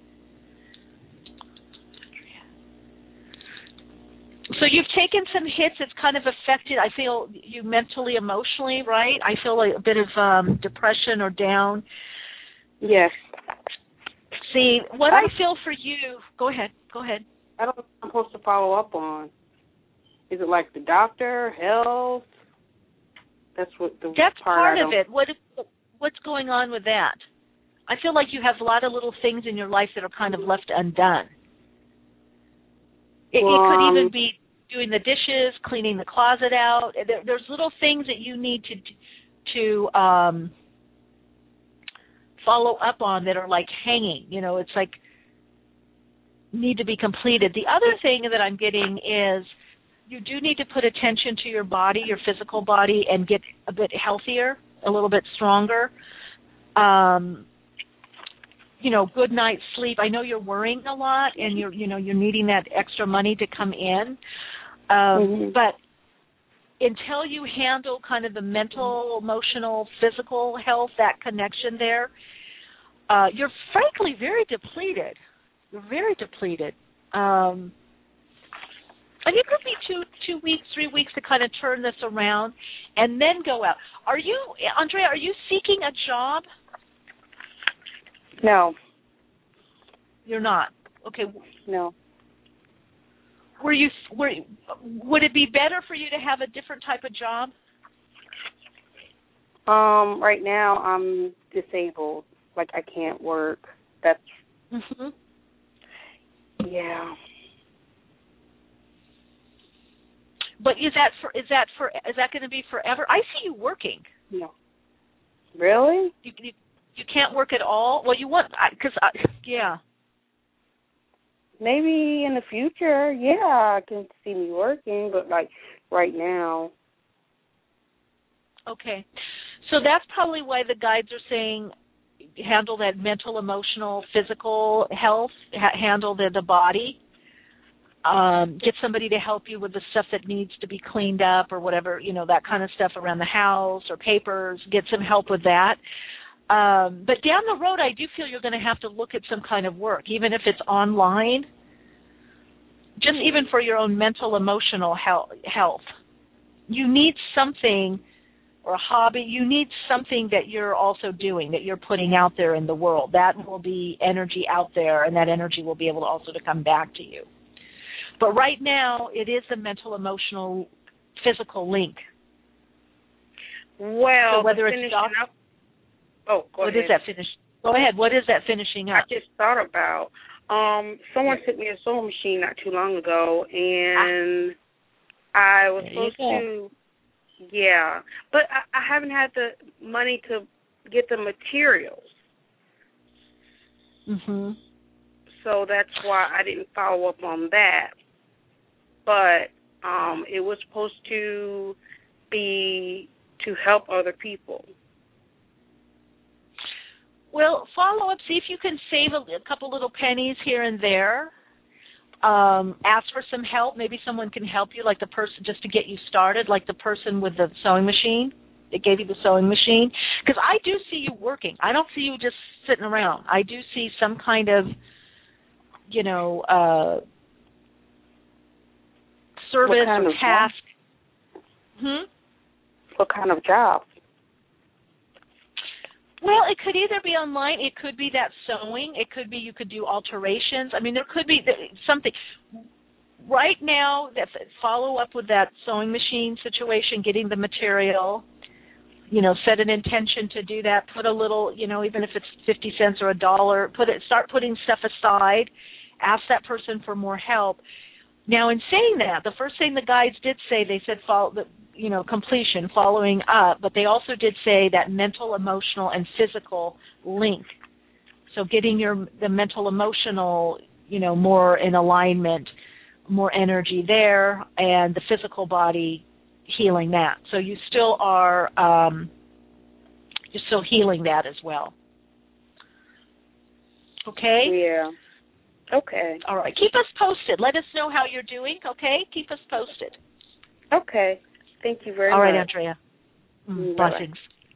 So you've taken some hits. It's kind of affected, I feel, you mentally, emotionally, right? I feel like a bit of um, depression or down. Yes. See, what I, I feel for you, go ahead, go ahead. I don't know what I'm supposed to follow up on. Is it like the doctor, health? That's what the That's part, part I of it. What is, what's going on with that? I feel like you have a lot of little things in your life that are kind of left undone. It, well, it could um, even be doing the dishes, cleaning the closet out. There, there's little things that you need to to um, follow up on that are like hanging. You know, it's like need to be completed. The other thing that I'm getting is you do need to put attention to your body, your physical body, and get a bit healthier, a little bit stronger. Um, you know, good night's sleep. I know you're worrying a lot, and you're, you know, you're needing that extra money to come in. Um, mm-hmm. But until you handle kind of the mental, emotional, physical health, that connection there, uh, you're frankly very depleted. You're very depleted. Um, and it could be two two weeks, three weeks to kind of turn this around and then go out. Are you, Andrea, are you seeking a job? No. You're not? Okay. No. Were you, were, would it be better for you to have a different type of job? Um, right now I'm disabled. Like, I can't work. That's, mm-hmm. yeah. But is that for, is that for, is that going to be forever? I see you working. No. Really? You, you, you can't work at all? Well, you want, because, yeah. Maybe in the future, yeah, I can see me working, but, like, right now. Okay. So that's probably why the guides are saying handle that mental, emotional, physical health, ha- handle the, the body. Um, get somebody to help you with the stuff that needs to be cleaned up or whatever, you know, that kind of stuff around the house or papers. Get some help with that. Um, but down the road, I do feel you're going to have to look at some kind of work, even if it's online, just even for your own mental, emotional health. You need something or a hobby. You need something that you're also doing, that you're putting out there in the world. That will be energy out there, and that energy will be able to also to come back to you. But right now, it is the mental, emotional, physical link. Well, so whether it's finishing job, up. Oh, go what ahead. is that finish? Go ahead. What is that finishing up? I just thought about. Um, someone sent me a sewing machine not too long ago, and ah. I was there supposed to. Yeah, but I, I haven't had the money to get the materials. Mhm. So that's why I didn't follow up on that. But um, it was supposed to be to help other people. Well, follow up, see if you can save a, a couple little pennies here and there. Um, ask for some help. Maybe someone can help you, like the person, just to get you started, like the person with the sewing machine that gave you the sewing machine. Because I do see you working. I don't see you just sitting around. I do see some kind of, you know, uh, service or task. Hmm? What kind of job? Well, it could either be online. It could be that sewing. It could be you could do alterations. I mean, there could be something. Right now, that follow up with that sewing machine situation, getting the material, you know, set an intention to do that. Put a little, you know, even if it's fifty cents or a dollar, put it. Start putting stuff aside. Ask that person for more help. Now, in saying that, the first thing the guides did say, they said, follow, you know, completion, following up, but they also did say that mental, emotional, and physical link. So getting your the mental, emotional, you know, more in alignment, more energy there, and the physical body healing that. So you still are, um, you're still healing that as well. Okay? Yeah. Okay. All right. Keep us posted. Let us know how you're doing, okay? Keep us posted. Okay. Thank you very All right, much. Andrea. Mm, Bye-bye. blessings.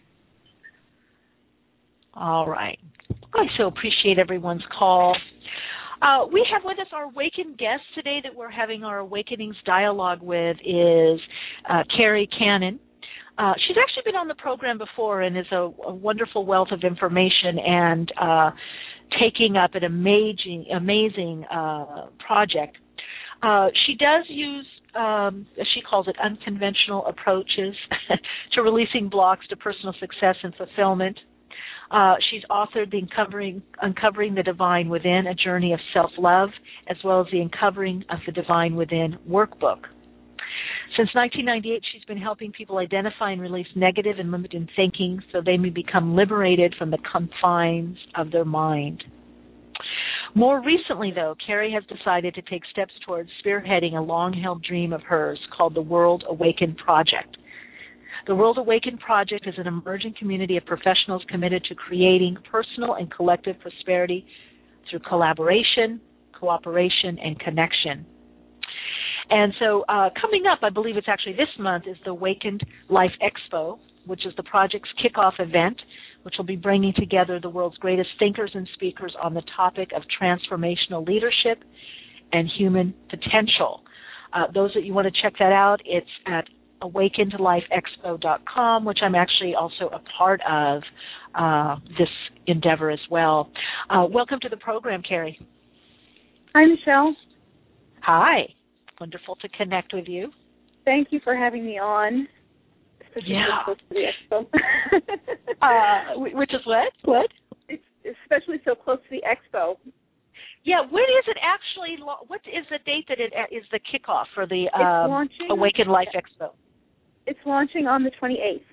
All right. I so appreciate everyone's call. Uh, we have with us our awakened guest today that we're having our Awakenings dialogue with is uh, Carrie Cannon. Uh, she's actually been on the program before and is a, a wonderful wealth of information and uh, taking up an amazing, amazing uh, project. Uh, she does use, um, as she calls it, unconventional approaches to releasing blocks to personal success and fulfillment. Uh, she's authored the Uncovering, Uncovering the Divine Within, a journey of self-love, as well as the Uncovering of the Divine Within workbook. Since nineteen ninety-eight, she's been helping people identify and release negative and limited thinking so they may become liberated from the confines of their mind. More recently, though, Carrie has decided to take steps towards spearheading a long-held dream of hers called the World Awakened Project. The World Awakened Project is an emerging community of professionals committed to creating personal and collective prosperity through collaboration, cooperation, and connection. And so uh, coming up, I believe it's actually this month, is the Awakened Life Expo, which is the project's kickoff event, which will be bringing together the world's greatest thinkers and speakers on the topic of transformational leadership and human potential. Uh, those that you want to check that out, it's at awakened life expo dot com, which I'm actually also a part of uh, this endeavor as well. Uh, welcome to the program, Carrie. Hi, Michelle. Hi. Wonderful to connect with you. Thank you for having me on, especially yeah. so close to the expo. uh, which is what? What? It's especially so close to the expo. Yeah, when is it actually, what is the date that it is the kickoff for the um, Awakened Life Expo? It's launching on the twenty-eighth.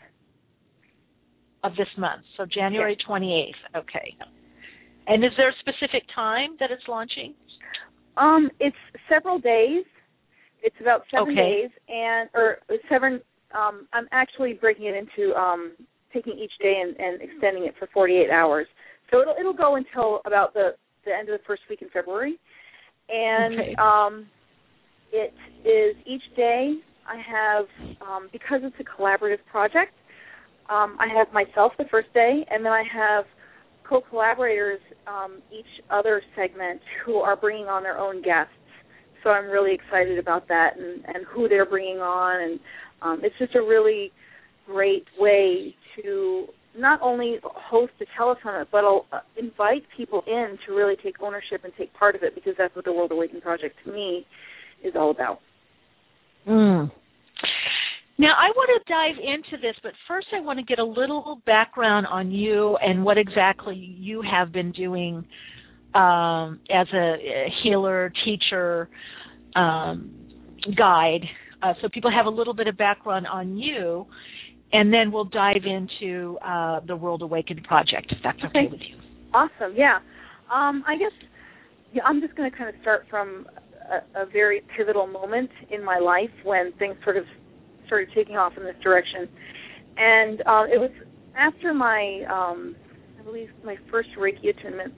Of this month, so January yes. twenty-eighth, okay. And is there a specific time that it's launching? Um, it's several days. It's about seven okay. days, and or seven. Um, I'm actually breaking it into um, taking each day and, and extending it for forty-eight hours. So it'll it'll go until about the, the end of the first week in February, and okay. um, it is each day. I have um, because it's a collaborative project. Um, I have myself the first day, and then I have co-collaborators um, each other segment who are bringing on their own guests. So I'm really excited about that and, and who they're bringing on. And um, it's just a really great way to not only host a telesummit, but uh, invite people in to really take ownership and take part of it, because that's what the World Awakening Project, to me, is all about. Mm. Now, I want to dive into this, but first I want to get a little background on you and what exactly you have been doing um, as a, a healer, teacher, um, guide, uh, so people have a little bit of background on you, and then we'll dive into uh, the World Awakened Project, if that's okay, okay with you. Awesome, yeah. Um, I guess yeah, I'm just going to kind of start from a, a very pivotal moment in my life when things sort of started taking off in this direction. And uh, it was after my, um, I believe, my first Reiki attunement.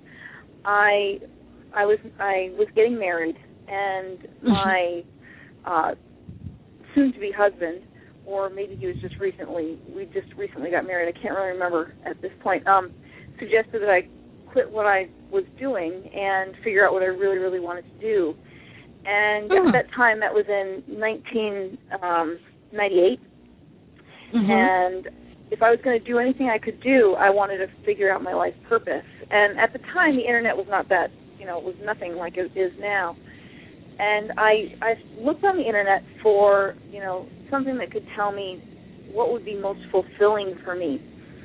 I, I was, I was getting married, and my uh, soon-to-be husband, or maybe he was just recently, we just recently got married. I can't really remember at this point. Um, suggested that I quit what I was doing and figure out what I really, really wanted to do. And mm. at that time, that was in nineteen ninety-eight, mm-hmm. and if I was going to do anything I could do, I wanted to figure out my life purpose. And at the time, the internet was not that, you know, it was nothing like it is now. And I I looked on the internet for, you know, something that could tell me what would be most fulfilling for me.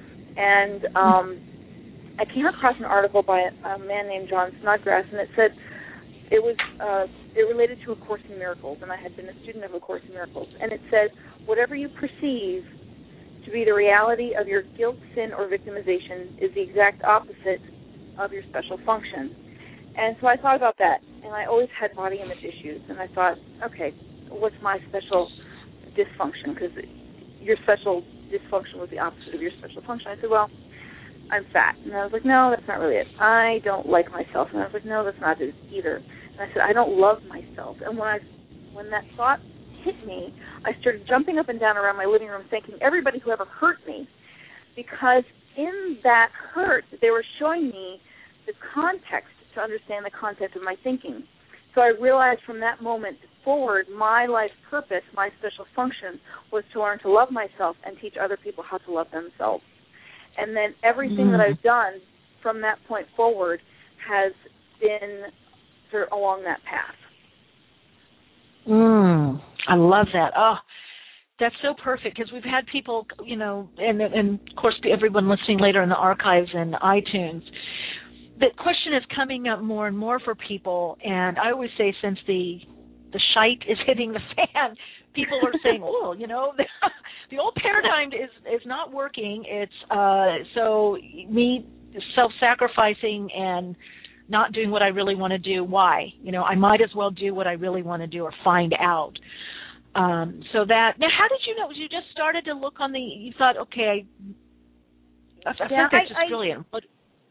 And um, I came across an article by a, a man named John Snodgrass, and it said it was uh, it related to A Course in Miracles, and I had been a student of A Course in Miracles. And it said, whatever you perceive to be the reality of your guilt, sin, or victimization is the exact opposite of your special function. And so I thought about that, and I always had body image issues, and I thought, okay, what's my special dysfunction? Because your special dysfunction was the opposite of your special function. I said, well, I'm fat. And I was like, no, that's not really it. I don't like myself. And I was like, no, that's not it either. And I said, I don't love myself. And when I, when that thought hit me, I started jumping up and down around my living room thanking everybody who ever hurt me, because in that hurt, they were showing me the context to understand the context of my thinking. So I realized from that moment forward, my life purpose, my special function, was to learn to love myself and teach other people how to love themselves. And then everything mm. that I've done from that point forward has been sort of along that path. Mm, I love that. Oh, that's so perfect, because we've had people, you know, and, and of course everyone listening later in the archives and iTunes, the question is coming up more and more for people, and I always say since the the shite is hitting the fan, people are saying, oh, you know, the, the old paradigm is is not working. It's uh, so me self-sacrificing and not doing what I really want to do. Why? You know, I might as well do what I really want to do or find out. Um, so that, now how did you know? You just started to look on the, you thought, okay, I, I yeah, think that's I, just I, brilliant. But,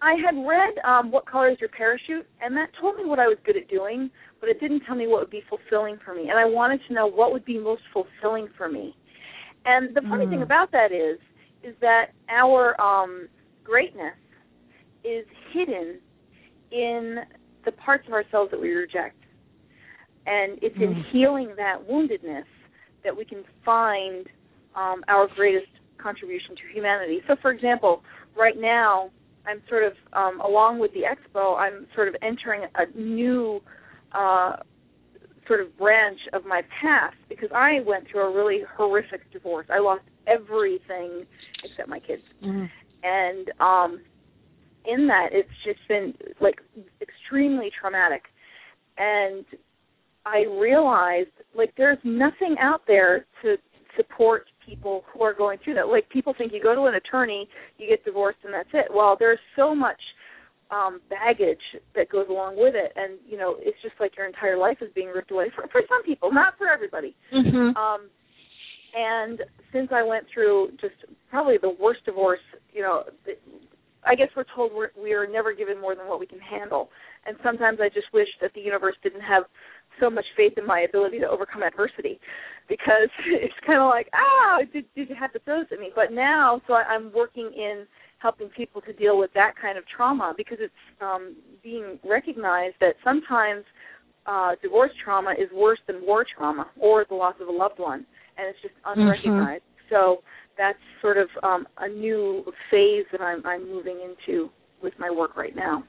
I had read um, What Color is Your Parachute, and that told me what I was good at doing, but it didn't tell me what would be fulfilling for me. And I wanted to know what would be most fulfilling for me. And the funny mm. thing about that is, is that our um, greatness is hidden in the parts of ourselves that we reject. And it's mm. in healing that woundedness that we can find um, our greatest contribution to humanity. So, for example, right now, I'm sort of, um, along with the expo, I'm sort of entering a new uh, sort of branch of my past because I went through a really horrific divorce. I lost everything except my kids. Mm-hmm. And um, in that, it's just been, like, extremely traumatic. And I realized, like, there's nothing out there to support people who are going through that. Like, people think you go to an attorney, you get divorced, and that's it. Well, there's so much um, baggage that goes along with it, and, you know, it's just like your entire life is being ripped away for, for some people, not for everybody. Mm-hmm. Um, and since I went through just probably the worst divorce, you know, I guess we're told we're, we are never given more than what we can handle. And sometimes I just wish that the universe didn't have so much faith in my ability to overcome adversity, because it's kind of like, ah, did, did you have to throw this at me? But now, so I, I'm working in helping people to deal with that kind of trauma, because it's um, being recognized that sometimes uh, divorce trauma is worse than war trauma or the loss of a loved one, and it's just unrecognized. Mm-hmm. So that's sort of um, a new phase that I'm, I'm moving into with my work right now.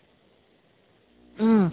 Mm.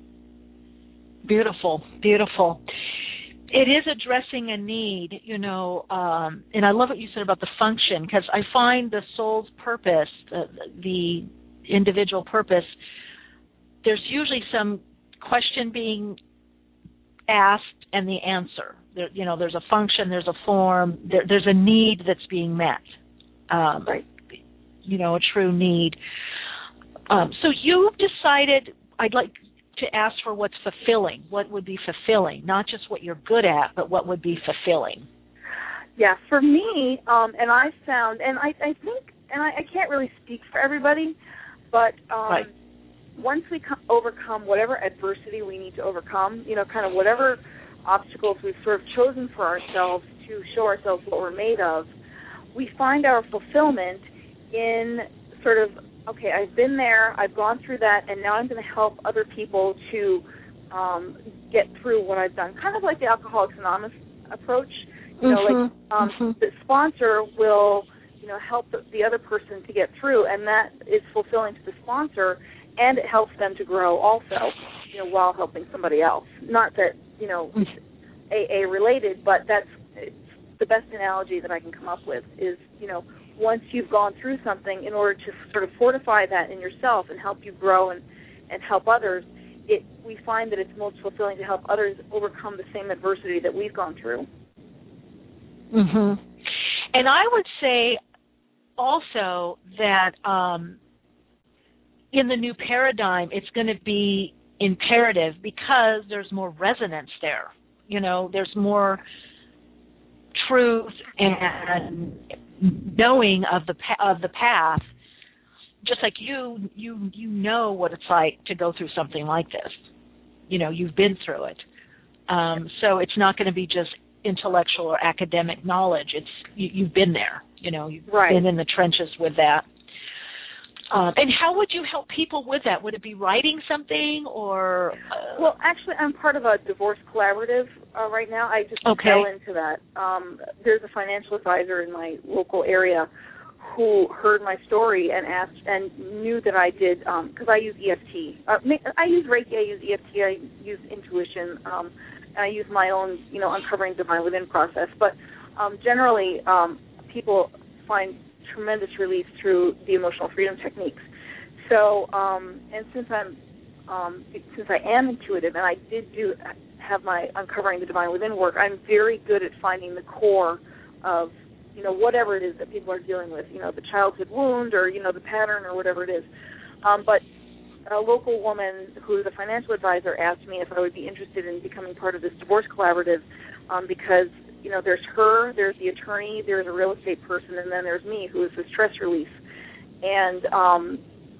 Beautiful, beautiful. It is addressing a need, you know, um, and I love what you said about the function, because I find the soul's purpose, uh, the individual purpose, there's usually some question being asked and the answer. There, you know, there's a function, there's a form, there, there's a need that's being met, um, right. you know, a true need. Um, so you've decided, I'd like to ask for what's fulfilling. What would be fulfilling? Not just what you're good at, but what would be fulfilling? Yeah, for me, um, and I found, and I, I think, and I, I can't really speak for everybody, but um, right. once we come, overcome whatever adversity we need to overcome, you know, kind of whatever obstacles we've sort of chosen for ourselves to show ourselves what we're made of, we find our fulfillment in sort of, okay, I've been there, I've gone through that, and now I'm going to help other people to um, get through what I've done. Kind of like the Alcoholics Anonymous approach. You know, mm-hmm. like um, mm-hmm. the sponsor will, you know, help the, the other person to get through, and that is fulfilling to the sponsor, and it helps them to grow also, you know, while helping somebody else. Not that, you know, it's A A related, but that's it's the best analogy that I can come up with is, you know, once you've gone through something, in order to sort of fortify that in yourself and help you grow and, and help others, it we find that it's most fulfilling to help others overcome the same adversity that we've gone through. Mm-hmm. And I would say also that um, in the new paradigm, it's going to be imperative because there's more resonance there. You know, there's more truth and knowing of the of the path. Just like you, you you know what it's like to go through something like this. You know, you've been through it. Um, so it's not going to be just intellectual or academic knowledge. It's you, you've been there. You know, you've right. been in the trenches with that. Um, and how would you help people with that? Would it be writing something or? Uh... Well, actually, I'm part of a divorce collaborative uh, right now. I just okay. fell into that. Um, there's a financial advisor in my local area who heard my story and asked and knew that I did, because um, I use E F T. Uh, I use Reiki, I use E F T, I use intuition, um, and I use my own, you know, uncovering divine within process. But um, generally, um, people find tremendous relief through the emotional freedom techniques. So, um, and since I'm, um, since I am intuitive, and I did do have my uncovering the divine within work, I'm very good at finding the core of, you know, whatever it is that people are dealing with, you know, the childhood wound or, you know, the pattern or whatever it is. Um, but a local woman who is a financial advisor asked me if I would be interested in becoming part of this divorce collaborative um, because, you know, there's her, there's the attorney, there's a real estate person, and then there's me who is the stress relief. And um,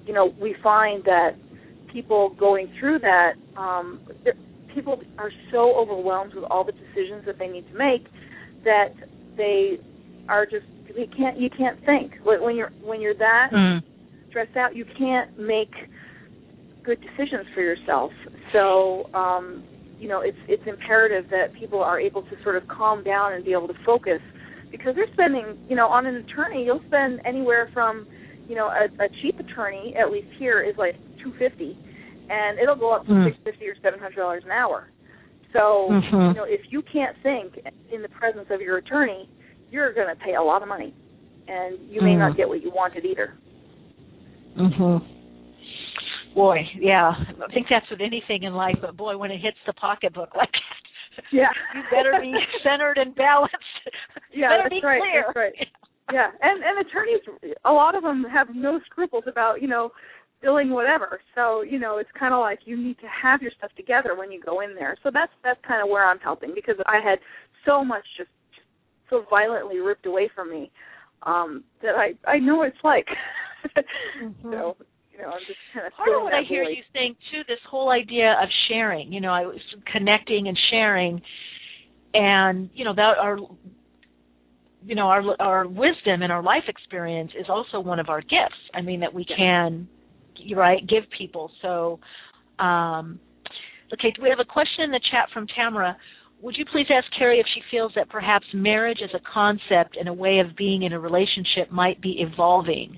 you know, we find that people going through that, um, people are so overwhelmed with all the decisions that they need to make that they are just, you can't, you can't think. When you're, when you're that mm. stressed out, you can't make good decisions for yourself. So, um, you know, it's it's imperative that people are able to sort of calm down and be able to focus, because they're spending, you know, on an attorney, you'll spend anywhere from, you know, a, a cheap attorney, at least here, is like two hundred fifty dollars, and it'll go up to mm. six hundred fifty dollars or seven hundred dollars an hour. So, mm-hmm. you know, if you can't think in the presence of your attorney, you're going to pay a lot of money, and you may mm. not get what you wanted either. Mm-hmm. Boy, yeah, I think that's with anything in life, but boy, when it hits the pocketbook like that, yeah, you better be centered and balanced. Yeah, better that's be right. clear. That's right. Yeah, and and attorneys, a lot of them have no scruples about, you know, billing whatever. So, you know, it's kind of like you need to have your stuff together when you go in there. So that's that's kind of where I'm helping, because I had so much just, just so violently ripped away from me um, that I I know what it's like. Mm-hmm. So. You know, I'm just kind of part of what I hear you saying too, this whole idea of sharing. You know, I was connecting and sharing, and you know that our, you know, our our wisdom and our life experience is also one of our gifts. I mean, that we can, right, give people. So, um, okay, we have a question in the chat from Tamara. Would you please ask Carrie if she feels that perhaps marriage as a concept and a way of being in a relationship might be evolving?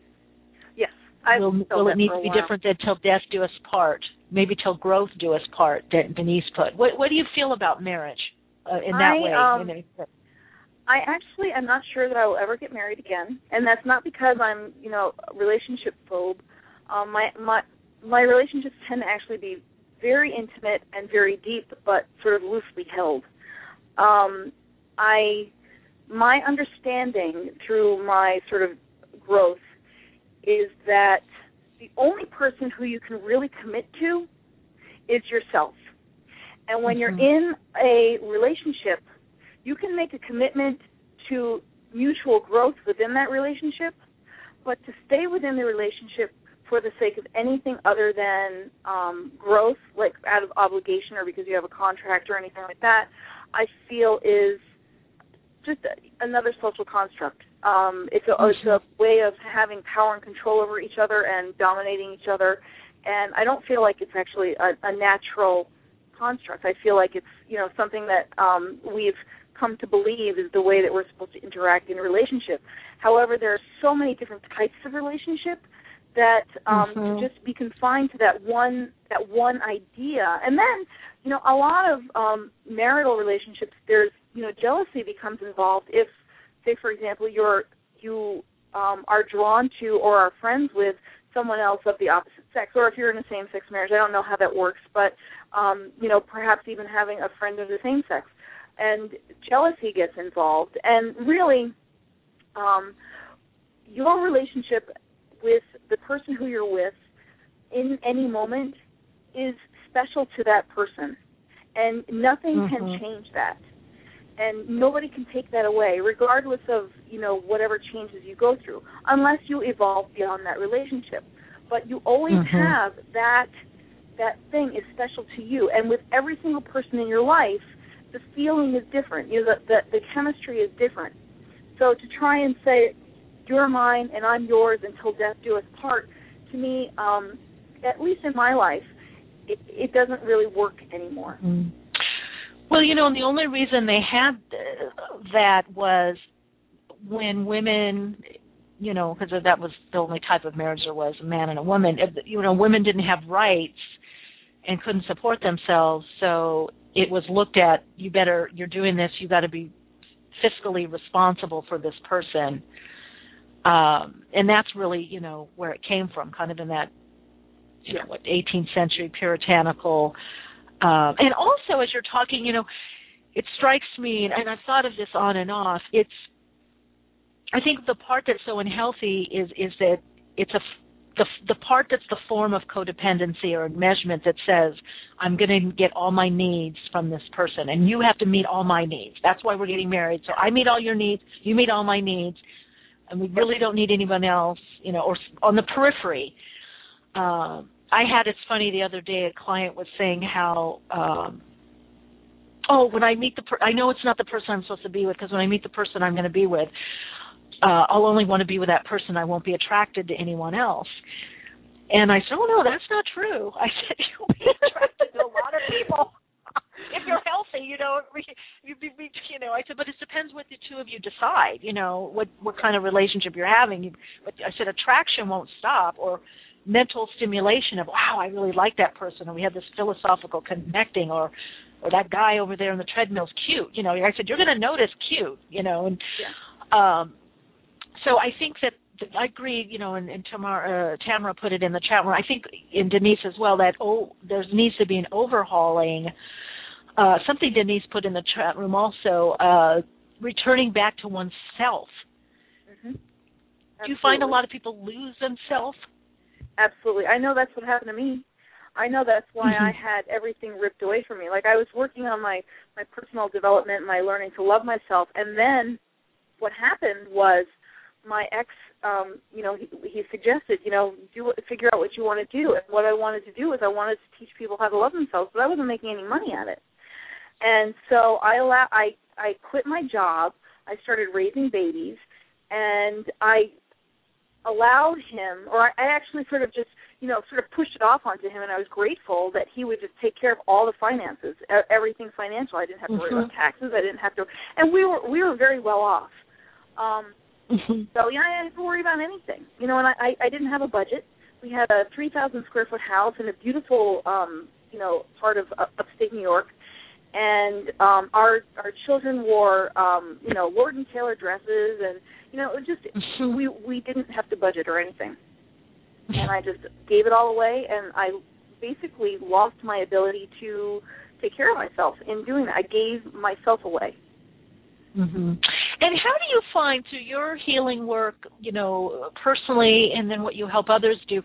Will, will it need to be different than till death do us part? Maybe till growth do us part, Denise put. What, what do you feel about marriage uh, in that I, way? Um, I actually am not sure that I will ever get married again, and that's not because I'm, you know, a relationship phobe. Um, my, my, my relationships tend to actually be very intimate and very deep, but sort of loosely held. Um, I, my understanding through my sort of growth is that the only person who you can really commit to is yourself. And when mm-hmm. you're in a relationship, you can make a commitment to mutual growth within that relationship, but to stay within the relationship for the sake of anything other than um, growth, like out of obligation or because you have a contract or anything like that, I feel is just another social construct. Um, it's, a, mm-hmm. it's a way of having power and control over each other and dominating each other, and I don't feel like it's actually a, a natural construct. I feel like it's, you know, something that um, we've come to believe is the way that we're supposed to interact in a relationship. However, there are so many different types of relationship that um, mm-hmm. to just be confined to that one that one idea, and then, you know, a lot of um, marital relationships, there's, you know, jealousy becomes involved if, say, for example, you're you um, are drawn to or are friends with someone else of the opposite sex, or if you're in a same-sex marriage. I don't know how that works, but um, you know, perhaps even having a friend of the same sex, and jealousy gets involved. And really, um, your relationship with the person who you're with in any moment is special to that person, and nothing mm-hmm. can change that. And nobody can take that away, regardless of, you know, whatever changes you go through, unless you evolve beyond that relationship. But you always mm-hmm. have that that thing is special to you. And with every single person in your life, the feeling is different. You know, the, the, the chemistry is different. So to try and say, you're mine and I'm yours until death do us part, to me, um, at least in my life, it, it doesn't really work anymore. Mm. Well, you know, and the only reason they had that was when women, you know, because that was the only type of marriage there was, a man and a woman. You know, women didn't have rights and couldn't support themselves, so it was looked at, you better, you're doing this, you got to be fiscally responsible for this person. Um, and that's really, you know, where it came from, kind of in that, you know, what, eighteenth century puritanical. Um, and also, as you're talking, you know, it strikes me, and I've thought of this on and off, it's, I think the part that's so unhealthy is is that it's a, the, the part that's the form of codependency or enmeshment that says, I'm going to get all my needs from this person, and you have to meet all my needs. That's why we're getting married. So I meet all your needs, you meet all my needs, and we really don't need anyone else, you know, or on the periphery. uh, I had, it's funny, the other day a client was saying how, um, oh, when I meet the per- I know it's not the person I'm supposed to be with, because when I meet the person I'm going to be with, uh, I'll only want to be with that person. I won't be attracted to anyone else. And I said, oh, no, that's not true. I said, you'll be attracted to a lot of people. If you're healthy, you know, you, you, you know, I said, but it depends what the two of you decide, you know, what, what kind of relationship you're having. You, but I said attraction won't stop, or mental stimulation of, wow, I really like that person, or we have this philosophical connecting, or or that guy over there on the treadmill's cute. You know, I said, you're going to notice cute, you know. And yeah. um, so I think that, that I agree, you know, and, and Tamara, uh, Tamara put it in the chat room. I think in Denise as well that, oh, there needs to be an overhauling. Uh, something Denise put in the chat room also, uh, returning back to oneself. Mm-hmm. Do you find a lot of people lose themselves? Absolutely. I know that's what happened to me. I know that's why mm-hmm. I had everything ripped away from me. Like, I was working on my, my personal development, my learning to love myself, and then what happened was my ex, um, you know, he, he suggested, you know, do figure out what you want to do. And what I wanted to do is I wanted to teach people how to love themselves, but I wasn't making any money at it. And so I allow, I, I quit my job, I started raising babies, and I allowed him, or I, I actually sort of just, you know, sort of pushed it off onto him, and I was grateful that he would just take care of all the finances, everything financial. I didn't have to mm-hmm. worry about taxes. I didn't have to, and we were we were very well off. Um, mm-hmm. So, yeah, I didn't have to worry about anything. You know, and I, I didn't have a budget. We had a three thousand square foot house in a beautiful, um, you know, part of uh, upstate New York. And um, our our children wore, um, you know, Lord and Taylor dresses, and you know, it just mm-hmm. we we didn't have to budget or anything. And I just gave it all away, and I basically lost my ability to take care of myself in doing that. I gave myself away. Mm-hmm. And how do you find through your healing work, you know, personally, and then what you help others do?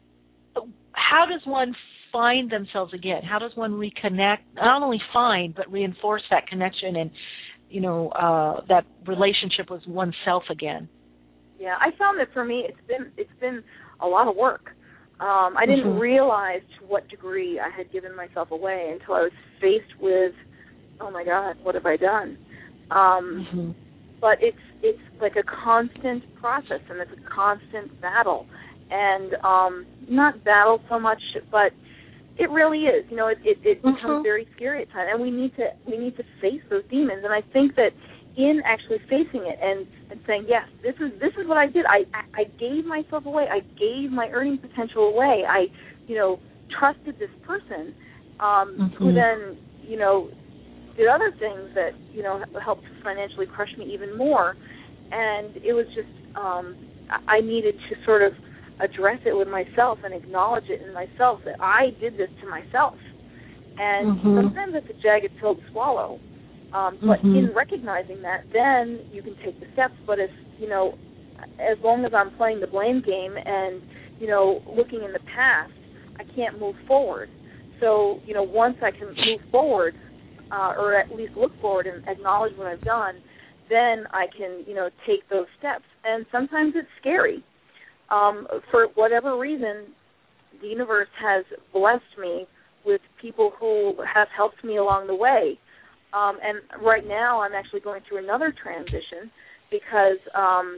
How does one find themselves again? How does one reconnect, not only find, but reinforce that connection and, you know, uh, that relationship with oneself again? Yeah, I found that for me, it's been it's been a lot of work. Um, I didn't mm-hmm. realize to what degree I had given myself away until I was faced with, oh my God, what have I done? Um, mm-hmm. But it's it's like a constant process, and it's a constant battle, and um, not battle so much, but it really is. You know, it it, it mm-hmm. becomes very scary at times, and we need to we need to face those demons. And I think that in actually facing it and, and saying, yes, this is this is what I did. I, I I gave myself away. I gave my earning potential away. I, you know, trusted this person, um, mm-hmm. who then, you know, did other things that, you know, helped financially crush me even more. And it was just, um, I needed to sort of address it with myself and acknowledge it in myself that I did this to myself. And mm-hmm. sometimes it's a jagged pill to swallow. Um, but mm-hmm. in recognizing that, then you can take the steps. But if, you know, as long as I'm playing the blame game and, you know, looking in the past, I can't move forward. So, you know, once I can move forward, uh, or at least look forward and acknowledge what I've done, then I can, you know, take those steps. And sometimes it's scary. Um, for whatever reason, the universe has blessed me with people who have helped me along the way. Um, and right now I'm actually going through another transition because um,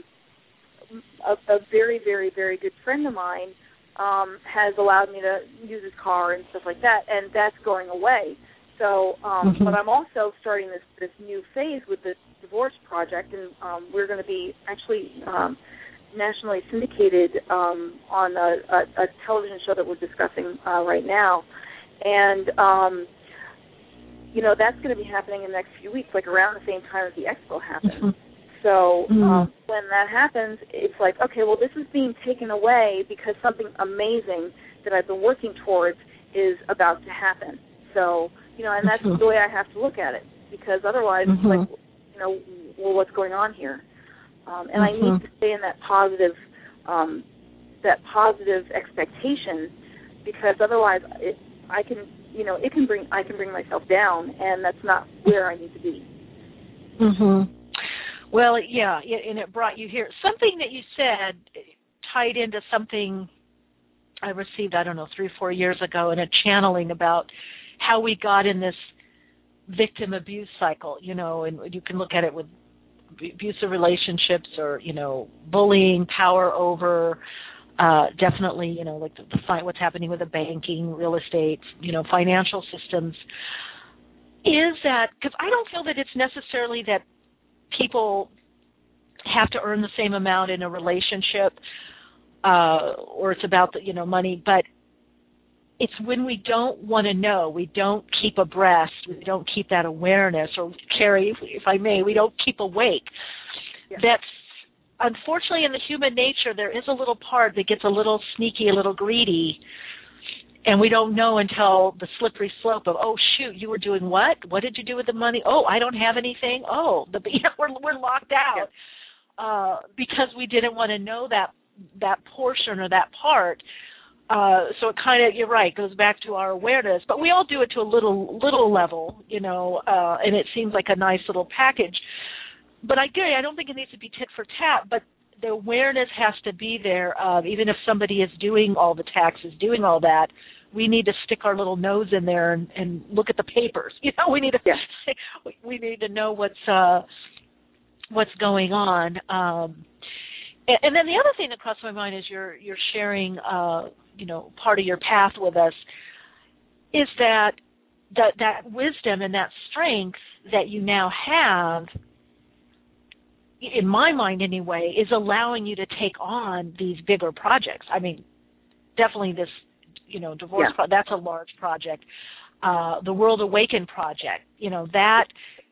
a, a very, very, very good friend of mine um, has allowed me to use his car and stuff like that, and that's going away. So, um, mm-hmm. but I'm also starting this, this new phase with the divorce project, and um, we're going to be actually um, nationally syndicated um, on a, a, a television show that we're discussing uh, right now. And um you know, that's going to be happening in the next few weeks, like around the same time as the expo happens. Mm-hmm. So mm-hmm. um, when that happens, it's like, okay, well, this is being taken away because something amazing that I've been working towards is about to happen. So, you know, and that's mm-hmm. the way I have to look at it, because otherwise mm-hmm. it's like, you know, well, what's going on here? Um, and mm-hmm. I need to stay in that positive, um, that positive expectation, because otherwise it, I can, you know, it can bring I can bring myself down, and that's not where I need to be. Mhm. Well, yeah, and it brought you here. Something that you said tied into something I received, I don't know, three, four years ago in a channeling about how we got in this victim abuse cycle, you know, and you can look at it with abusive relationships or, you know, bullying, power over, uh, definitely, you know, like the, the, what's happening with the banking, real estate, you know, financial systems, is that, because I don't feel that it's necessarily that people have to earn the same amount in a relationship, uh, or it's about the, you know, money, but it's when we don't want to know, we don't keep abreast, we don't keep that awareness, or Carrie, if, if I may, we don't keep awake. Yeah. That's, unfortunately, in the human nature, there is a little part that gets a little sneaky, a little greedy, and we don't know until the slippery slope of, oh, shoot, you were doing what? What did you do with the money? Oh, I don't have anything. Oh, the, you know, we're, we're locked out yeah. uh, because we didn't want to know that that portion or that part. Uh, so it kind of, you're right, goes back to our awareness. But we all do it to a little little level, you know, uh, and it seems like a nice little package. But I agree, I don't think it needs to be tit for tat, but the awareness has to be there. Uh, even if somebody is doing all the taxes, doing all that, we need to stick our little nose in there and, and look at the papers. You know, we need to yeah. we need to know what's uh, what's going on. Um, and, and then the other thing that crossed my mind is you're you're sharing, uh, you know, part of your path with us, is that that that wisdom and that strength that you now have, in my mind anyway, is allowing you to take on these bigger projects. I mean, definitely this, you know, divorce, yeah. pro- that's a large project. Uh, the World Awaken project, you know, that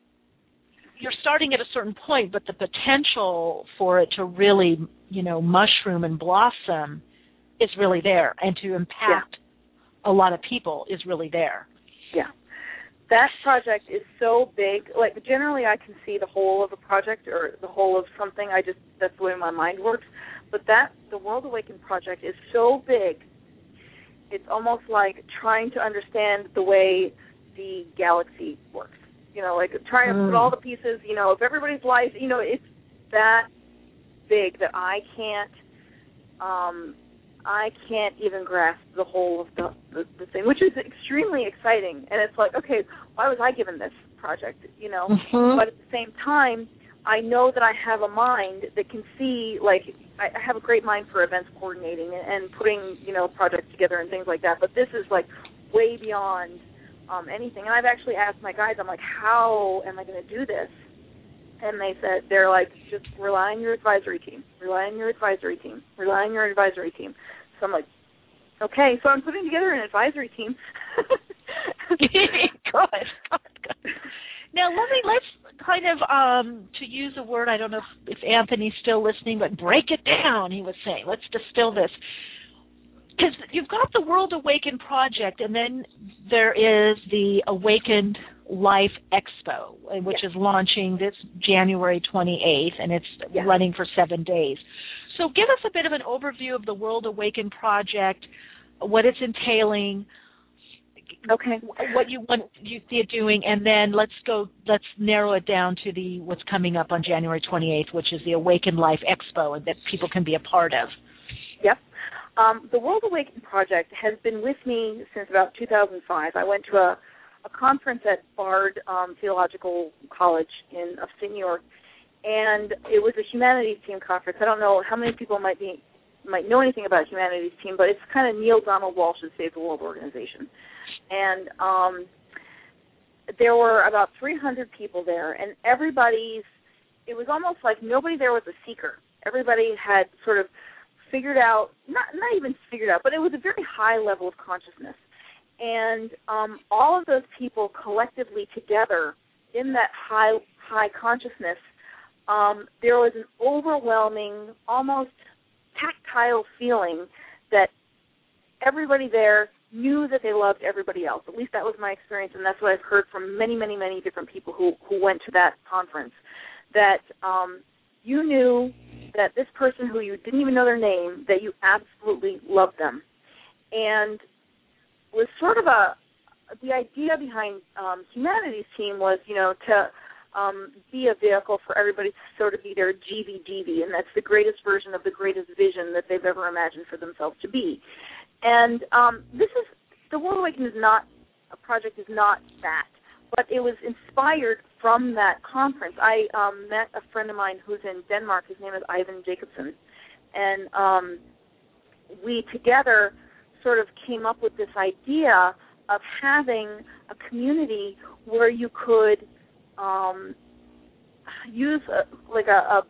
you're starting at a certain point, but the potential for it to really, you know, mushroom and blossom is really there, and to impact yeah. a lot of people is really there. Yeah. That project is so big. Like, generally I can see the whole of a project or the whole of something. I just, that's the way my mind works. But that, the World Awaken project is so big, it's almost like trying to understand the way the galaxy works. You know, like trying to put all the pieces, you know, of everybody's life, you know, it's that big that I can't, um, I can't even grasp the whole of the, the, the thing, which is extremely exciting. And it's like, okay, why was I given this project, you know? Mm-hmm. But at the same time, I know that I have a mind that can see, like, I have a great mind for events coordinating and, and putting, you know, projects together and things like that. But this is, like, way beyond um, anything. And I've actually asked my guys, I'm like, how am I going to do this? And they said, they're like, just rely on your advisory team, rely on your advisory team, rely on your advisory team. So I'm like, okay, so I'm putting together an advisory team. good, good, good. Now, let me, let's kind of, um, to use a word, I don't know if, if Anthony's still listening, but break it down, he was saying. Let's distill this. Because you've got the World Awaken project, and then there is the Awakened Life Expo, which yes. is launching this January twenty-eighth, and it's yes. running for seven days. So give us a bit of an overview of the World Awaken project, what it's entailing, okay, what you want you see it doing, and then let's go. Let's narrow it down to the what's coming up on January twenty-eighth, which is the Awaken Life Expo, and that people can be a part of. Yep. Um, the World Awaken project has been with me since about two thousand five. I went to a, a conference at Bard um, Theological College in upstate New York, and it was a humanities team conference. I don't know how many people might be might know anything about humanities team, but it's kind of Neil Donald Walsh's Save the World organization. And um, there were about three hundred people there, and everybody's, it was almost like nobody there was a seeker. Everybody had sort of figured out, not not even figured out, but it was a very high level of consciousness. And um, all of those people collectively together in that high high consciousness, um, there was an overwhelming, almost tactile feeling that everybody there knew that they loved everybody else. At least that was my experience, and that's what I've heard from many, many, many different people who, who went to that conference, that um, you knew that this person who you didn't even know their name, that you absolutely loved them. And it was sort of a, the idea behind um, Humanities Team was, you know, to um, be a vehicle for everybody to sort of be their G V G V, and that's the greatest version of the greatest vision that they've ever imagined for themselves to be. And um, this is, the World Awakening is not, a project is not that, but it was inspired from that conference. I um, met a friend of mine who's in Denmark. His name is Ivan Jacobson. And um, we together sort of came up with this idea of having a community where you could um, use a, like a, a,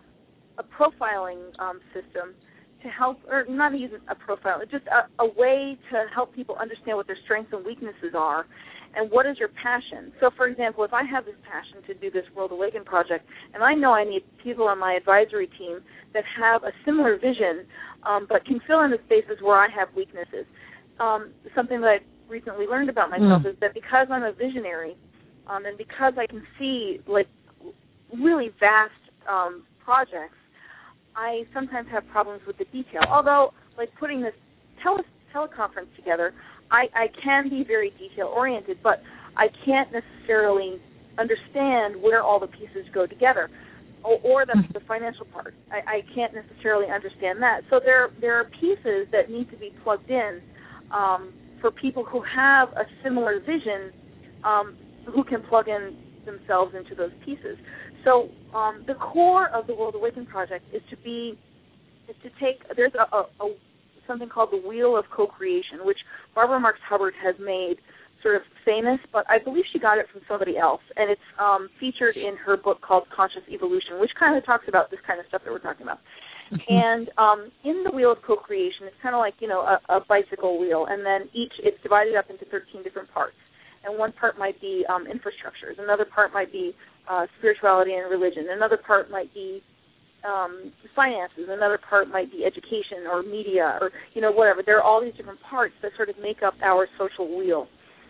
a profiling um, system to help, or not even a profile, just a, a way to help people understand what their strengths and weaknesses are and what is your passion. So, for example, if I have this passion to do this World Awaken project, and I know I need people on my advisory team that have a similar vision, um, but can fill in the spaces where I have weaknesses. Um, something that I recently learned about myself mm. is that because I'm a visionary, um, and because I can see like really vast um, projects, I sometimes have problems with the detail. Although, like putting this tele- teleconference together, I, I can be very detail-oriented, but I can't necessarily understand where all the pieces go together, or, or the, the financial part. I, I can't necessarily understand that. So there, there are pieces that need to be plugged in um, for people who have a similar vision, um, who can plug in themselves into those pieces. So um, the core of the World Awaken project is to be, is to take, there's a, a, a something called the Wheel of Co-Creation, which Barbara Marx Hubbard has made sort of famous, but I believe she got it from somebody else, and it's um, featured in her book called Conscious Evolution, which kind of talks about this kind of stuff that we're talking about. Mm-hmm. And um, in the Wheel of Co-Creation, it's kind of like, you know, a, a bicycle wheel, and then each, it's divided up into thirteen different parts. And one part might be um, infrastructures, another part might be uh, spirituality and religion, another part might be um, finances, another part might be education or media or, you know, whatever. There are all these different parts that sort of make up our social wheel.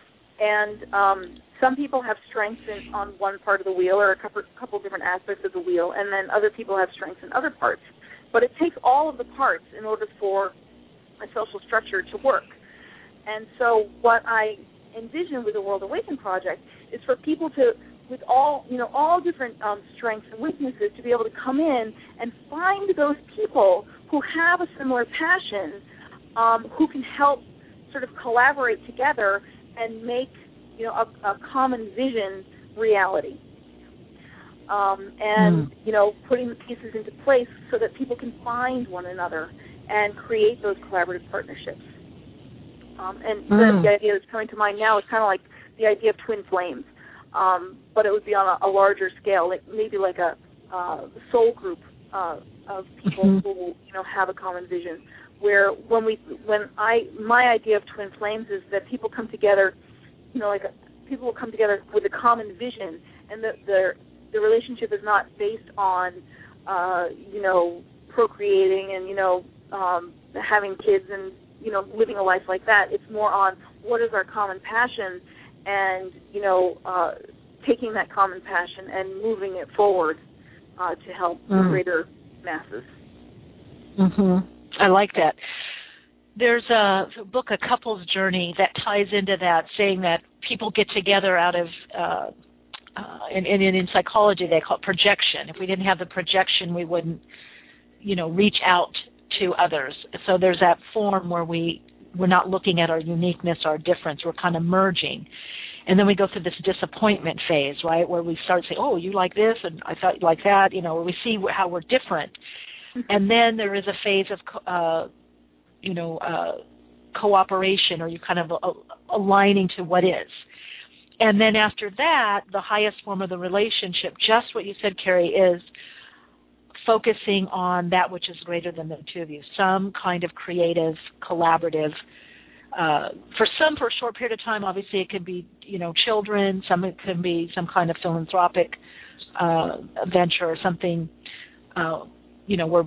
And um, some people have strengths in, on one part of the wheel or a couple, couple different aspects of the wheel, and then other people have strengths in other parts. But it takes all of the parts in order for a social structure to work. And so what I envision with the World Awaken project is for people to, with all, you know, all different um, strengths and weaknesses, to be able to come in and find those people who have a similar passion, um, who can help sort of collaborate together and make, you know, a, a common vision reality. Um, and, mm. you know, putting the pieces into place so that people can find one another and create those collaborative partnerships. Um, and mm. the, the idea that's coming to mind now is kind of like the idea of twin flames, um, but it would be on a, a larger scale, like maybe like a uh, soul group uh, of people mm-hmm. who, you know, have a common vision. Where when we, when I, my idea of twin flames is that people come together, you know, like a, people will come together with a common vision, and the the, the relationship is not based on, uh, you know, procreating and, you know, um, having kids and, you know, living a life like that. It's more on what is our common passion, and, you know, uh, taking that common passion and moving it forward uh, to help mm. the greater masses. Mm-hmm. I like that. There's a book, A Couple's Journey, that ties into that, saying that people get together out of, uh, uh, and, and in psychology they call it projection. If we didn't have the projection, we wouldn't, you know, reach out to others. So there's that form where we, we're not looking at our uniqueness, our difference. We're kind of merging. And then we go through this disappointment phase, right, where we start saying, oh, you like this, and I thought you like that, you know, where we see how we're different. And then there is a phase of, uh, you know, uh, cooperation, or you kind of uh, aligning to what is. And then after that, the highest form of the relationship, just what you said, Carrie, is focusing on that which is greater than the two of you, some kind of creative, collaborative. Uh, for some, for a short period of time, obviously it could be, you know, children. Some it could be some kind of philanthropic uh, venture or something. Uh, you know, we're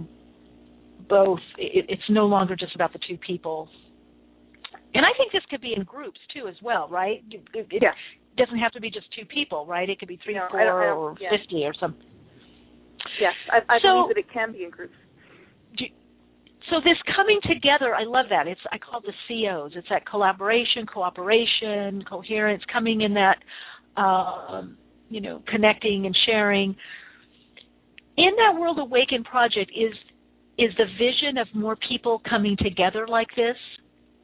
both, it, it's no longer just about the two people. And I think this could be in groups, too, as well, right? It, it yeah. doesn't have to be just two people, right? It could be three, no, four, I don't, I don't, or yeah. fifty or something. Yes, I, I so, believe that it can be in groups. Do, so this coming together, I love that. It's I call it the C Os. It's that collaboration, cooperation, coherence, coming in that, uh, you know, connecting and sharing. In that World Awaken project, is is the vision of more people coming together like this?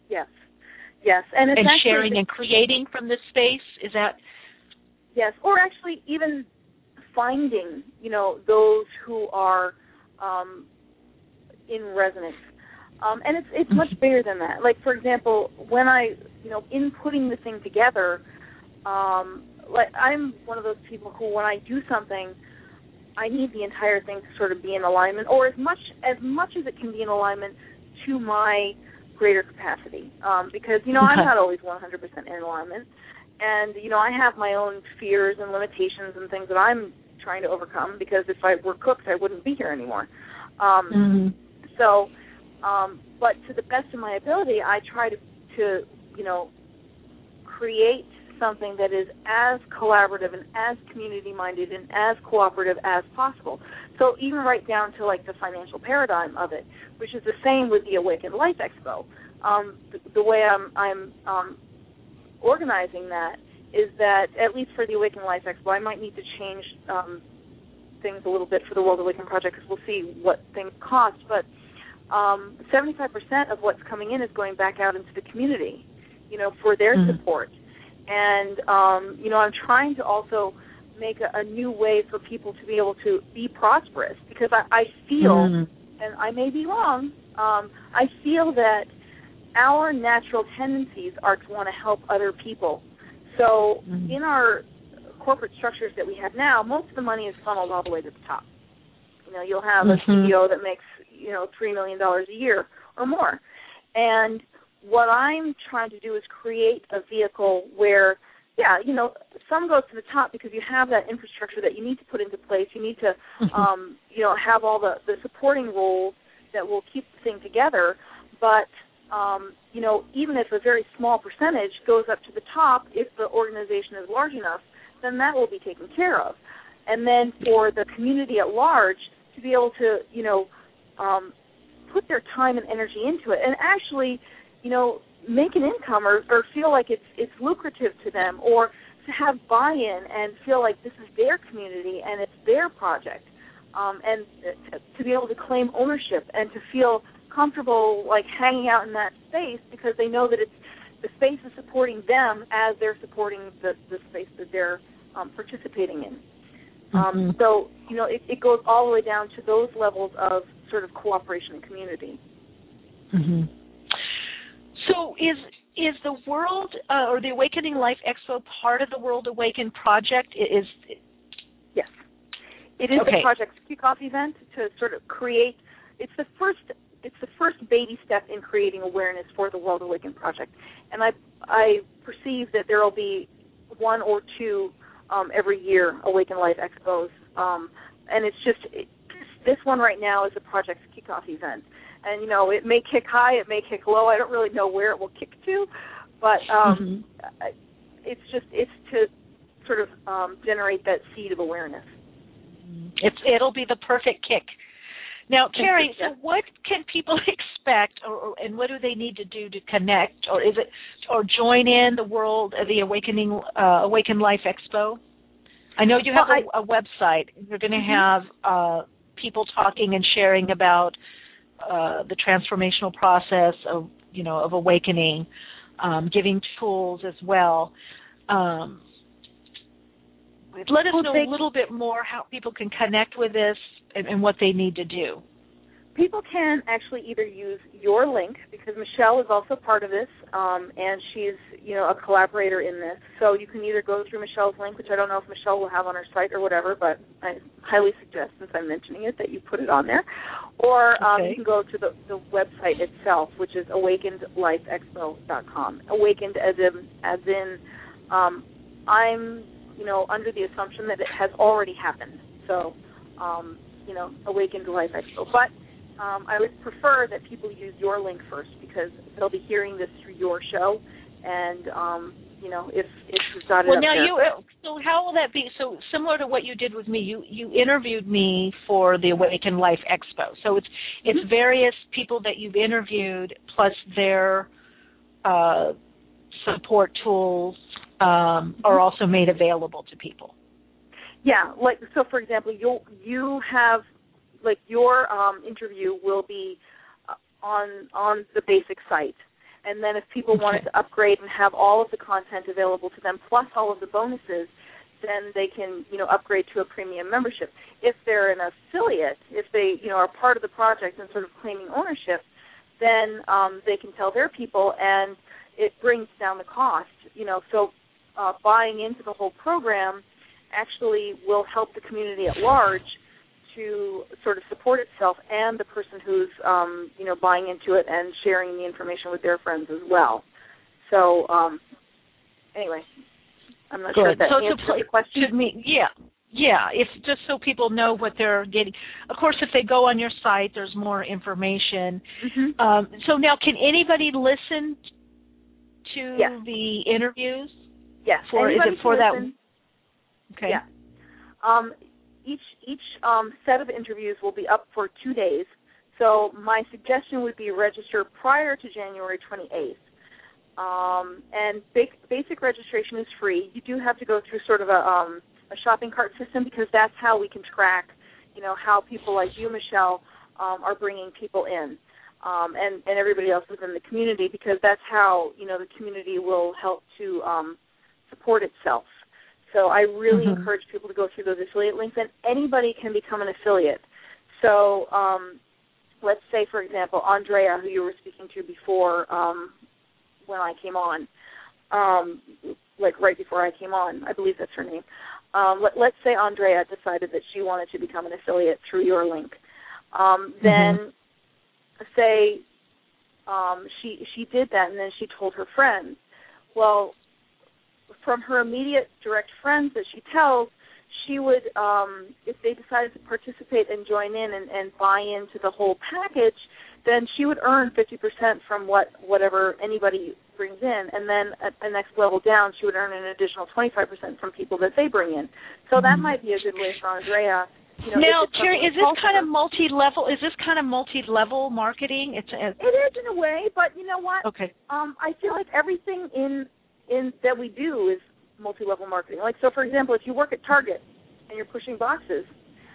Yes, yes, and it's and actually, sharing and creating from this space. Is that yes, or actually even finding, you know, those who are um, in resonance. Um, and it's it's much bigger than that. Like, for example, when I, you know, in putting the thing together, um, like I'm one of those people who, when I do something, I need the entire thing to sort of be in alignment, or as much as much as it can be in alignment to my greater capacity. Um, because, you know, okay. I'm not always one hundred percent in alignment. And, you know, I have my own fears and limitations and things that I'm trying to overcome, because if I were cooked, I wouldn't be here anymore. Um, mm-hmm. So, um, but to the best of my ability, I try to, to, you know, create something that is as collaborative and as community-minded and as cooperative as possible. So even right down to, like, the financial paradigm of it, which is the same with the Awakened Life Expo. Um, the, the way I'm, I'm um, organizing that is that, at least for the Awakened Life Expo, I might need to change um, things a little bit for the World Awakened Project, because we'll see what things cost, but um, seventy-five percent of what's coming in is going back out into the community, you know, for their mm-hmm. support. And, um, you know, I'm trying to also make a, a new way for people to be able to be prosperous, because I, I feel, mm-hmm. and I may be wrong, um, I feel that our natural tendencies are to want to help other people. So mm-hmm. in our corporate structures that we have now, most of the money is funneled all the way to the top. You know, you'll have mm-hmm. a C E O that makes, you know, three million dollars a year or more. And what I'm trying to do is create a vehicle where, yeah, you know, some goes to the top because you have that infrastructure that you need to put into place. You need to, mm-hmm. um, you know, have all the, the supporting roles that will keep the thing together. But, um, you know, even if a very small percentage goes up to the top, if the organization is large enough, then that will be taken care of. And then for the community at large to be able to, you know, um, put their time and energy into it and actually, you know, make an income or, or feel like it's it's lucrative to them, or to have buy-in and feel like this is their community and it's their project, um, and to be able to claim ownership and to feel comfortable, like, hanging out in that space because they know that it's the space is supporting them as they're supporting the, the space that they're um, participating in. Mm-hmm. Um, so, you know, it, it goes all the way down to those levels of sort of cooperation and community. Mm-hmm. So is is the World uh, or the Awakening Life Expo part of the World Awakened Project? It is. Yes, it is okay. the project's kickoff event to sort of create. It's the first. It's the first baby step in creating awareness for the World Awakened Project, and I I perceive that there will be one or two um, every year Awakened Life Expos, um, and it's just it, this one right now is the project's kickoff event. And, you know, it may kick high, it may kick low. I don't really know where it will kick to, but um, mm-hmm. it's just, it's to sort of um, generate that seed of awareness. It's, it'll be the perfect kick. Now, Carrie, so what can people expect, or, or, and what do they need to do to connect, or is it, or join in the World, uh, the Awakening, uh, Awakened Life Expo? I know you have well, a, I, a website. You're going to mm-hmm. have uh, people talking and sharing about Uh, the transformational process of, you know, of awakening, um, giving tools as well. Um, let us know a little bit more how people can connect with this and, and what they need to do. People can actually either use your link, because Michelle is also part of this, um, and she's, you know, a collaborator in this. So you can either go through Michelle's link, which I don't know if Michelle will have on her site or whatever, but I highly suggest, since I'm mentioning it, that you put it on there. Or um, okay. you can go to the, the website itself, which is awakened life expo dot com. Awakened as in, as in um, I'm, you know, under the assumption that it has already happened. So, um, you know, Awakened Life Expo. But Um, I would prefer that people use your link first, because they'll be hearing this through your show, and um, you know, if if you've got it well, up now there. you. So how will that be? So similar to what you did with me, you you interviewed me for the Awakened Life Expo. So it's it's mm-hmm. various people that you've interviewed plus their uh, support tools um, mm-hmm. are also made available to people. Yeah, like so. For example, you you have. Like your um, interview will be uh, on on the basic site. And then if people okay. wanted to upgrade and have all of the content available to them, plus all of the bonuses, then they can, you know, upgrade to a premium membership. If they're an affiliate, if they, you know, are part of the project and sort of claiming ownership, then um, they can tell their people, and it brings down the cost. You know, so uh, buying into the whole program actually will help the community at large to sort of support itself and the person who's, um, you know, buying into it and sharing the information with their friends as well. So, um, anyway, I'm not Good. sure if that so answers to, the question. To me, yeah, yeah. If just so people know what they're getting. Of course, if they go on your site, there's more information. Mm-hmm. Um, so now, can anybody listen to yes. the interviews? Yes. For Anybody is it for can that? Listen. Okay. Yeah. Um, each each um, set of interviews will be up for two days. So my suggestion would be register prior to January twenty-eighth. Um, and ba- basic registration is free. You do have to go through sort of a, um, a shopping cart system, because that's how we can track, you know, how people like you, Michelle, um, are bringing people in, um, and, and everybody else within the community, because that's how, you know, the community will help to um, support itself. So I really mm-hmm. encourage people to go through those affiliate links, and anybody can become an affiliate. So um, let's say, for example, Andrea, who you were speaking to before, um, when I came on, um, like right before I came on, I believe that's her name. Um, let, let's say Andrea decided that she wanted to become an affiliate through your link. Um, then mm-hmm. say um, she she did that, and then she told her friends. Well, from her immediate direct friends that she tells, she would, um, if they decided to participate and join in and, and buy into the whole package, then she would earn fifty percent from what whatever anybody brings in, and then at the next level down, she would earn an additional twenty-five percent from people that they bring in. So that might be a good way for Andrea. You know, now, Terry, is this kind of multi-level? Is this kind of multi-level marketing? It's a, it is in a way, but you know what? Okay. Um, I feel like everything in in that we do is multi-level marketing. Like, so for example, if you work at Target and you're pushing boxes,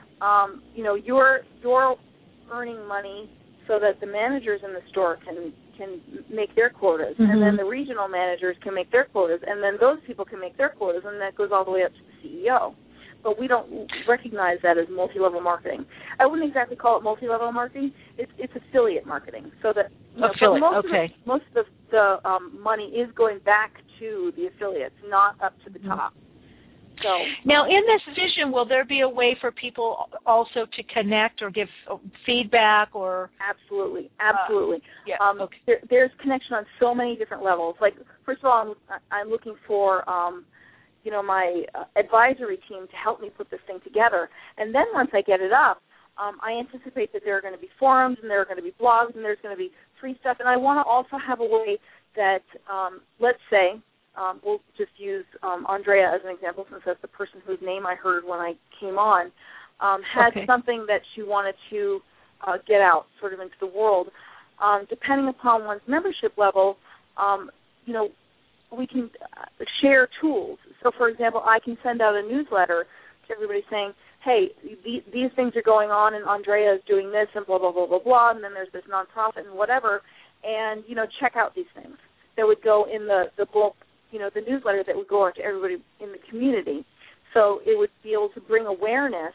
um, you know, you're you're earning money so that the managers in the store can can make their quotas, mm-hmm. and then the regional managers can make their quotas, and then those people can make their quotas, and that goes all the way up to the C E O. But we don't recognize that as multi-level marketing. I wouldn't exactly call it multi-level marketing. It's it's affiliate marketing. So that you know, affiliate, most okay. of the, most of the, the um, money is going back to the affiliates, not up to the top. So now, in this vision, will there be a way for people also to connect or give feedback or? Absolutely, absolutely. Uh, yeah. Um, okay. there, there's connection on so many different levels. Like, first of all, I'm, I'm looking for, um, you know, my uh, advisory team to help me put this thing together. And then once I get it up, um, I anticipate that there are going to be forums and there are going to be blogs and there's going to be free stuff. And I want to also have a way that, um, let's say, Um, we'll just use um, Andrea as an example, since that's the person whose name I heard when I came on, um, had okay. something that she wanted to uh, get out sort of into the world. Um, depending upon one's membership level, um, you know, we can share tools. So, for example, I can send out a newsletter to everybody saying, hey, these, these things are going on, and Andrea is doing this, and blah, blah, blah, blah, blah, and then there's this nonprofit and whatever, and, you know, check out these things that would go in the, the bulk, you know, the newsletter that would go out to everybody in the community. So it would be able to bring awareness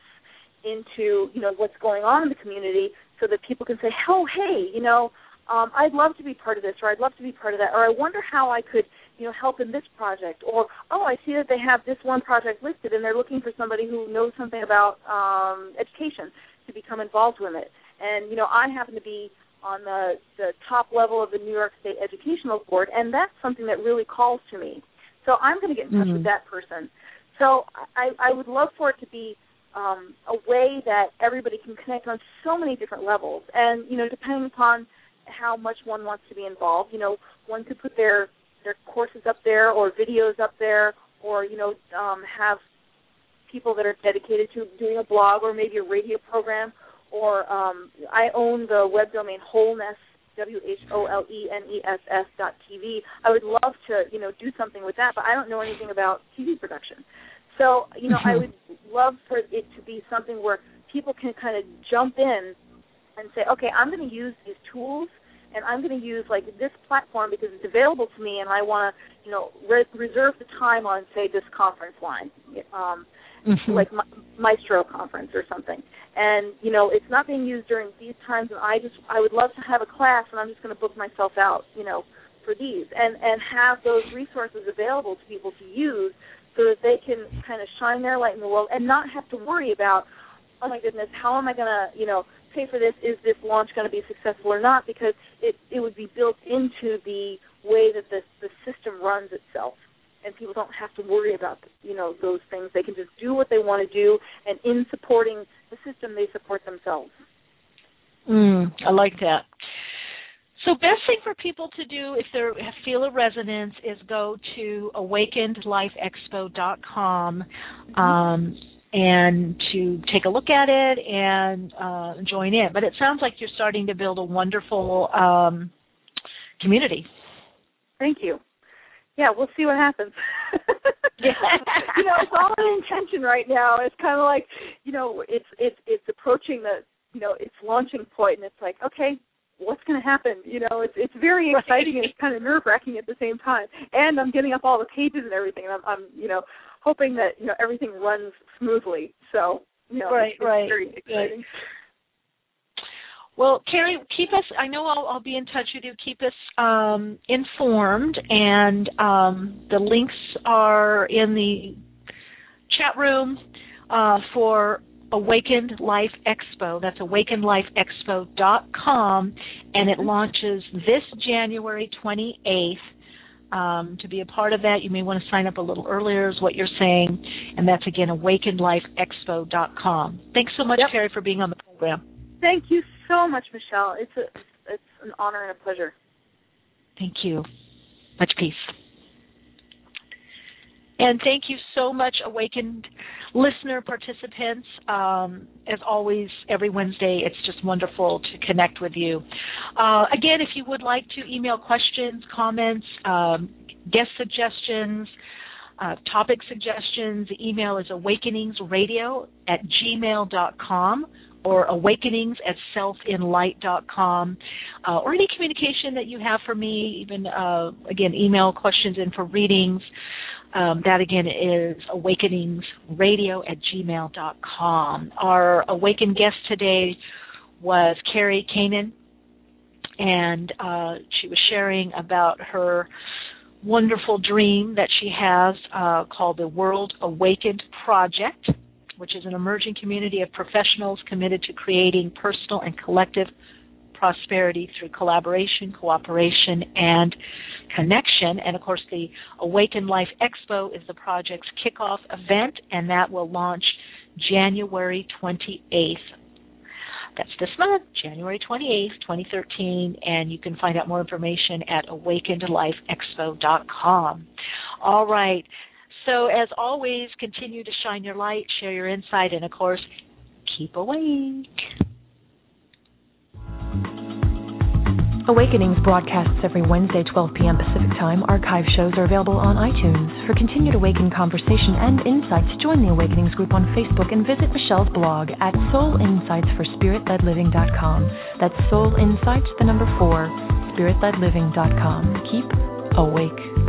into, you know, what's going on in the community so that people can say, oh, hey, you know, um, I'd love to be part of this, or I'd love to be part of that, or I wonder how I could, you know, help in this project, or, oh, I see that they have this one project listed and they're looking for somebody who knows something about um, education to become involved with it. And, you know, I happen to be on the, the top level of the New York State Educational Board, and that's something that really calls to me. So I'm going to get in touch mm-hmm. with that person. So I, I would love for it to be um, a way that everybody can connect on so many different levels. And, you know, depending upon how much one wants to be involved, you know, one could put their, their courses up there or videos up there, or, you know, um, have people that are dedicated to doing a blog or maybe a radio program. Or um, I own the web domain Wholeness, W H O L E N E S S dot T V. I would love to, you know, do something with that, but I don't know anything about T V production. So, you know, I would love for it to be something where people can kind of jump in and say, okay, I'm going to use these tools and I'm going to use like this platform because it's available to me, and I want to, you know, re- reserve the time on, say, this conference line, um, mm-hmm. like Ma- Maestro conference or something. And, you know, it's not being used during these times, and I just, I would love to have a class, and I'm just going to book myself out, you know, for these, and, and have those resources available to people to use so that they can kind of shine their light in the world and not have to worry about, oh, my goodness, how am I going to, you know, pay for this? Is this launch going to be successful or not? Because it, it would be built into the way that the, the system runs itself, and people don't have to worry about, you know, those things. They can just do what they want to do, and in supporting the system, they support themselves. Mm, I like that. So best thing for people to do if they feel a resonance is go to awakened life expo dot com um, and to take a look at it and uh, join in. But it sounds like you're starting to build a wonderful um, community. Thank you. Yeah, we'll see what happens. You know, it's all an intention right now. It's kind of like, you know, it's it's it's approaching the, you know, its launching point, and it's like, okay, what's going to happen? You know, it's it's very exciting and it's kind of nerve-wracking at the same time. And I'm getting up all the pages and everything, and I'm, I'm you know, hoping that, you know, everything runs smoothly. So, you know, right, it's, right. it's very exciting. Right. Well, Carrie, keep us, I know I'll, I'll be in touch with you. Keep us um, informed, and um, the links are in the chat room uh, for Awakened Life Expo. That's awakened life expo dot com, and it launches this January twenty-eighth. Um, to be a part of that, you may want to sign up a little earlier is what you're saying, and that's, again, awakened life expo dot com. Thanks so much, yep. Carrie, for being on the program. Thank you so much, Michelle. It's a, it's an honor and a pleasure. Thank you. Much peace. And thank you so much, Awakened listener participants. Um, as always, every Wednesday, it's just wonderful to connect with you. Uh, again, if you would like to email questions, comments, um, guest suggestions, uh, topic suggestions, the email is awakeningsradio at gmail dot com. or awakenings at self in light dot com, uh, or any communication that you have for me, even, uh, again, email questions in for readings. Um, that, again, is awakeningsradio at gmail dot com. Our Awakened guest today was Carrie Kanan, and uh, she was sharing about her wonderful dream that she has uh, called the World Awakened Project, which is an emerging community of professionals committed to creating personal and collective prosperity through collaboration, cooperation, and connection. And, of course, the Awaken Life Expo is the project's kickoff event, and that will launch January twenty-eighth. That's this month, January twenty-eighth, twenty thirteen, and you can find out more information at awakened life expo dot com. All right. So, as always, continue to shine your light, share your insight, and, of course, keep awake. Awakenings broadcasts every Wednesday, twelve p.m. Pacific Time. Archive shows are available on iTunes. For continued Awaken conversation and insights, join the Awakenings group on Facebook and visit Michelle's blog at soul insights for spirit led living dot com. That's Soul Insights, the number four, spirit led living dot com. Keep awake.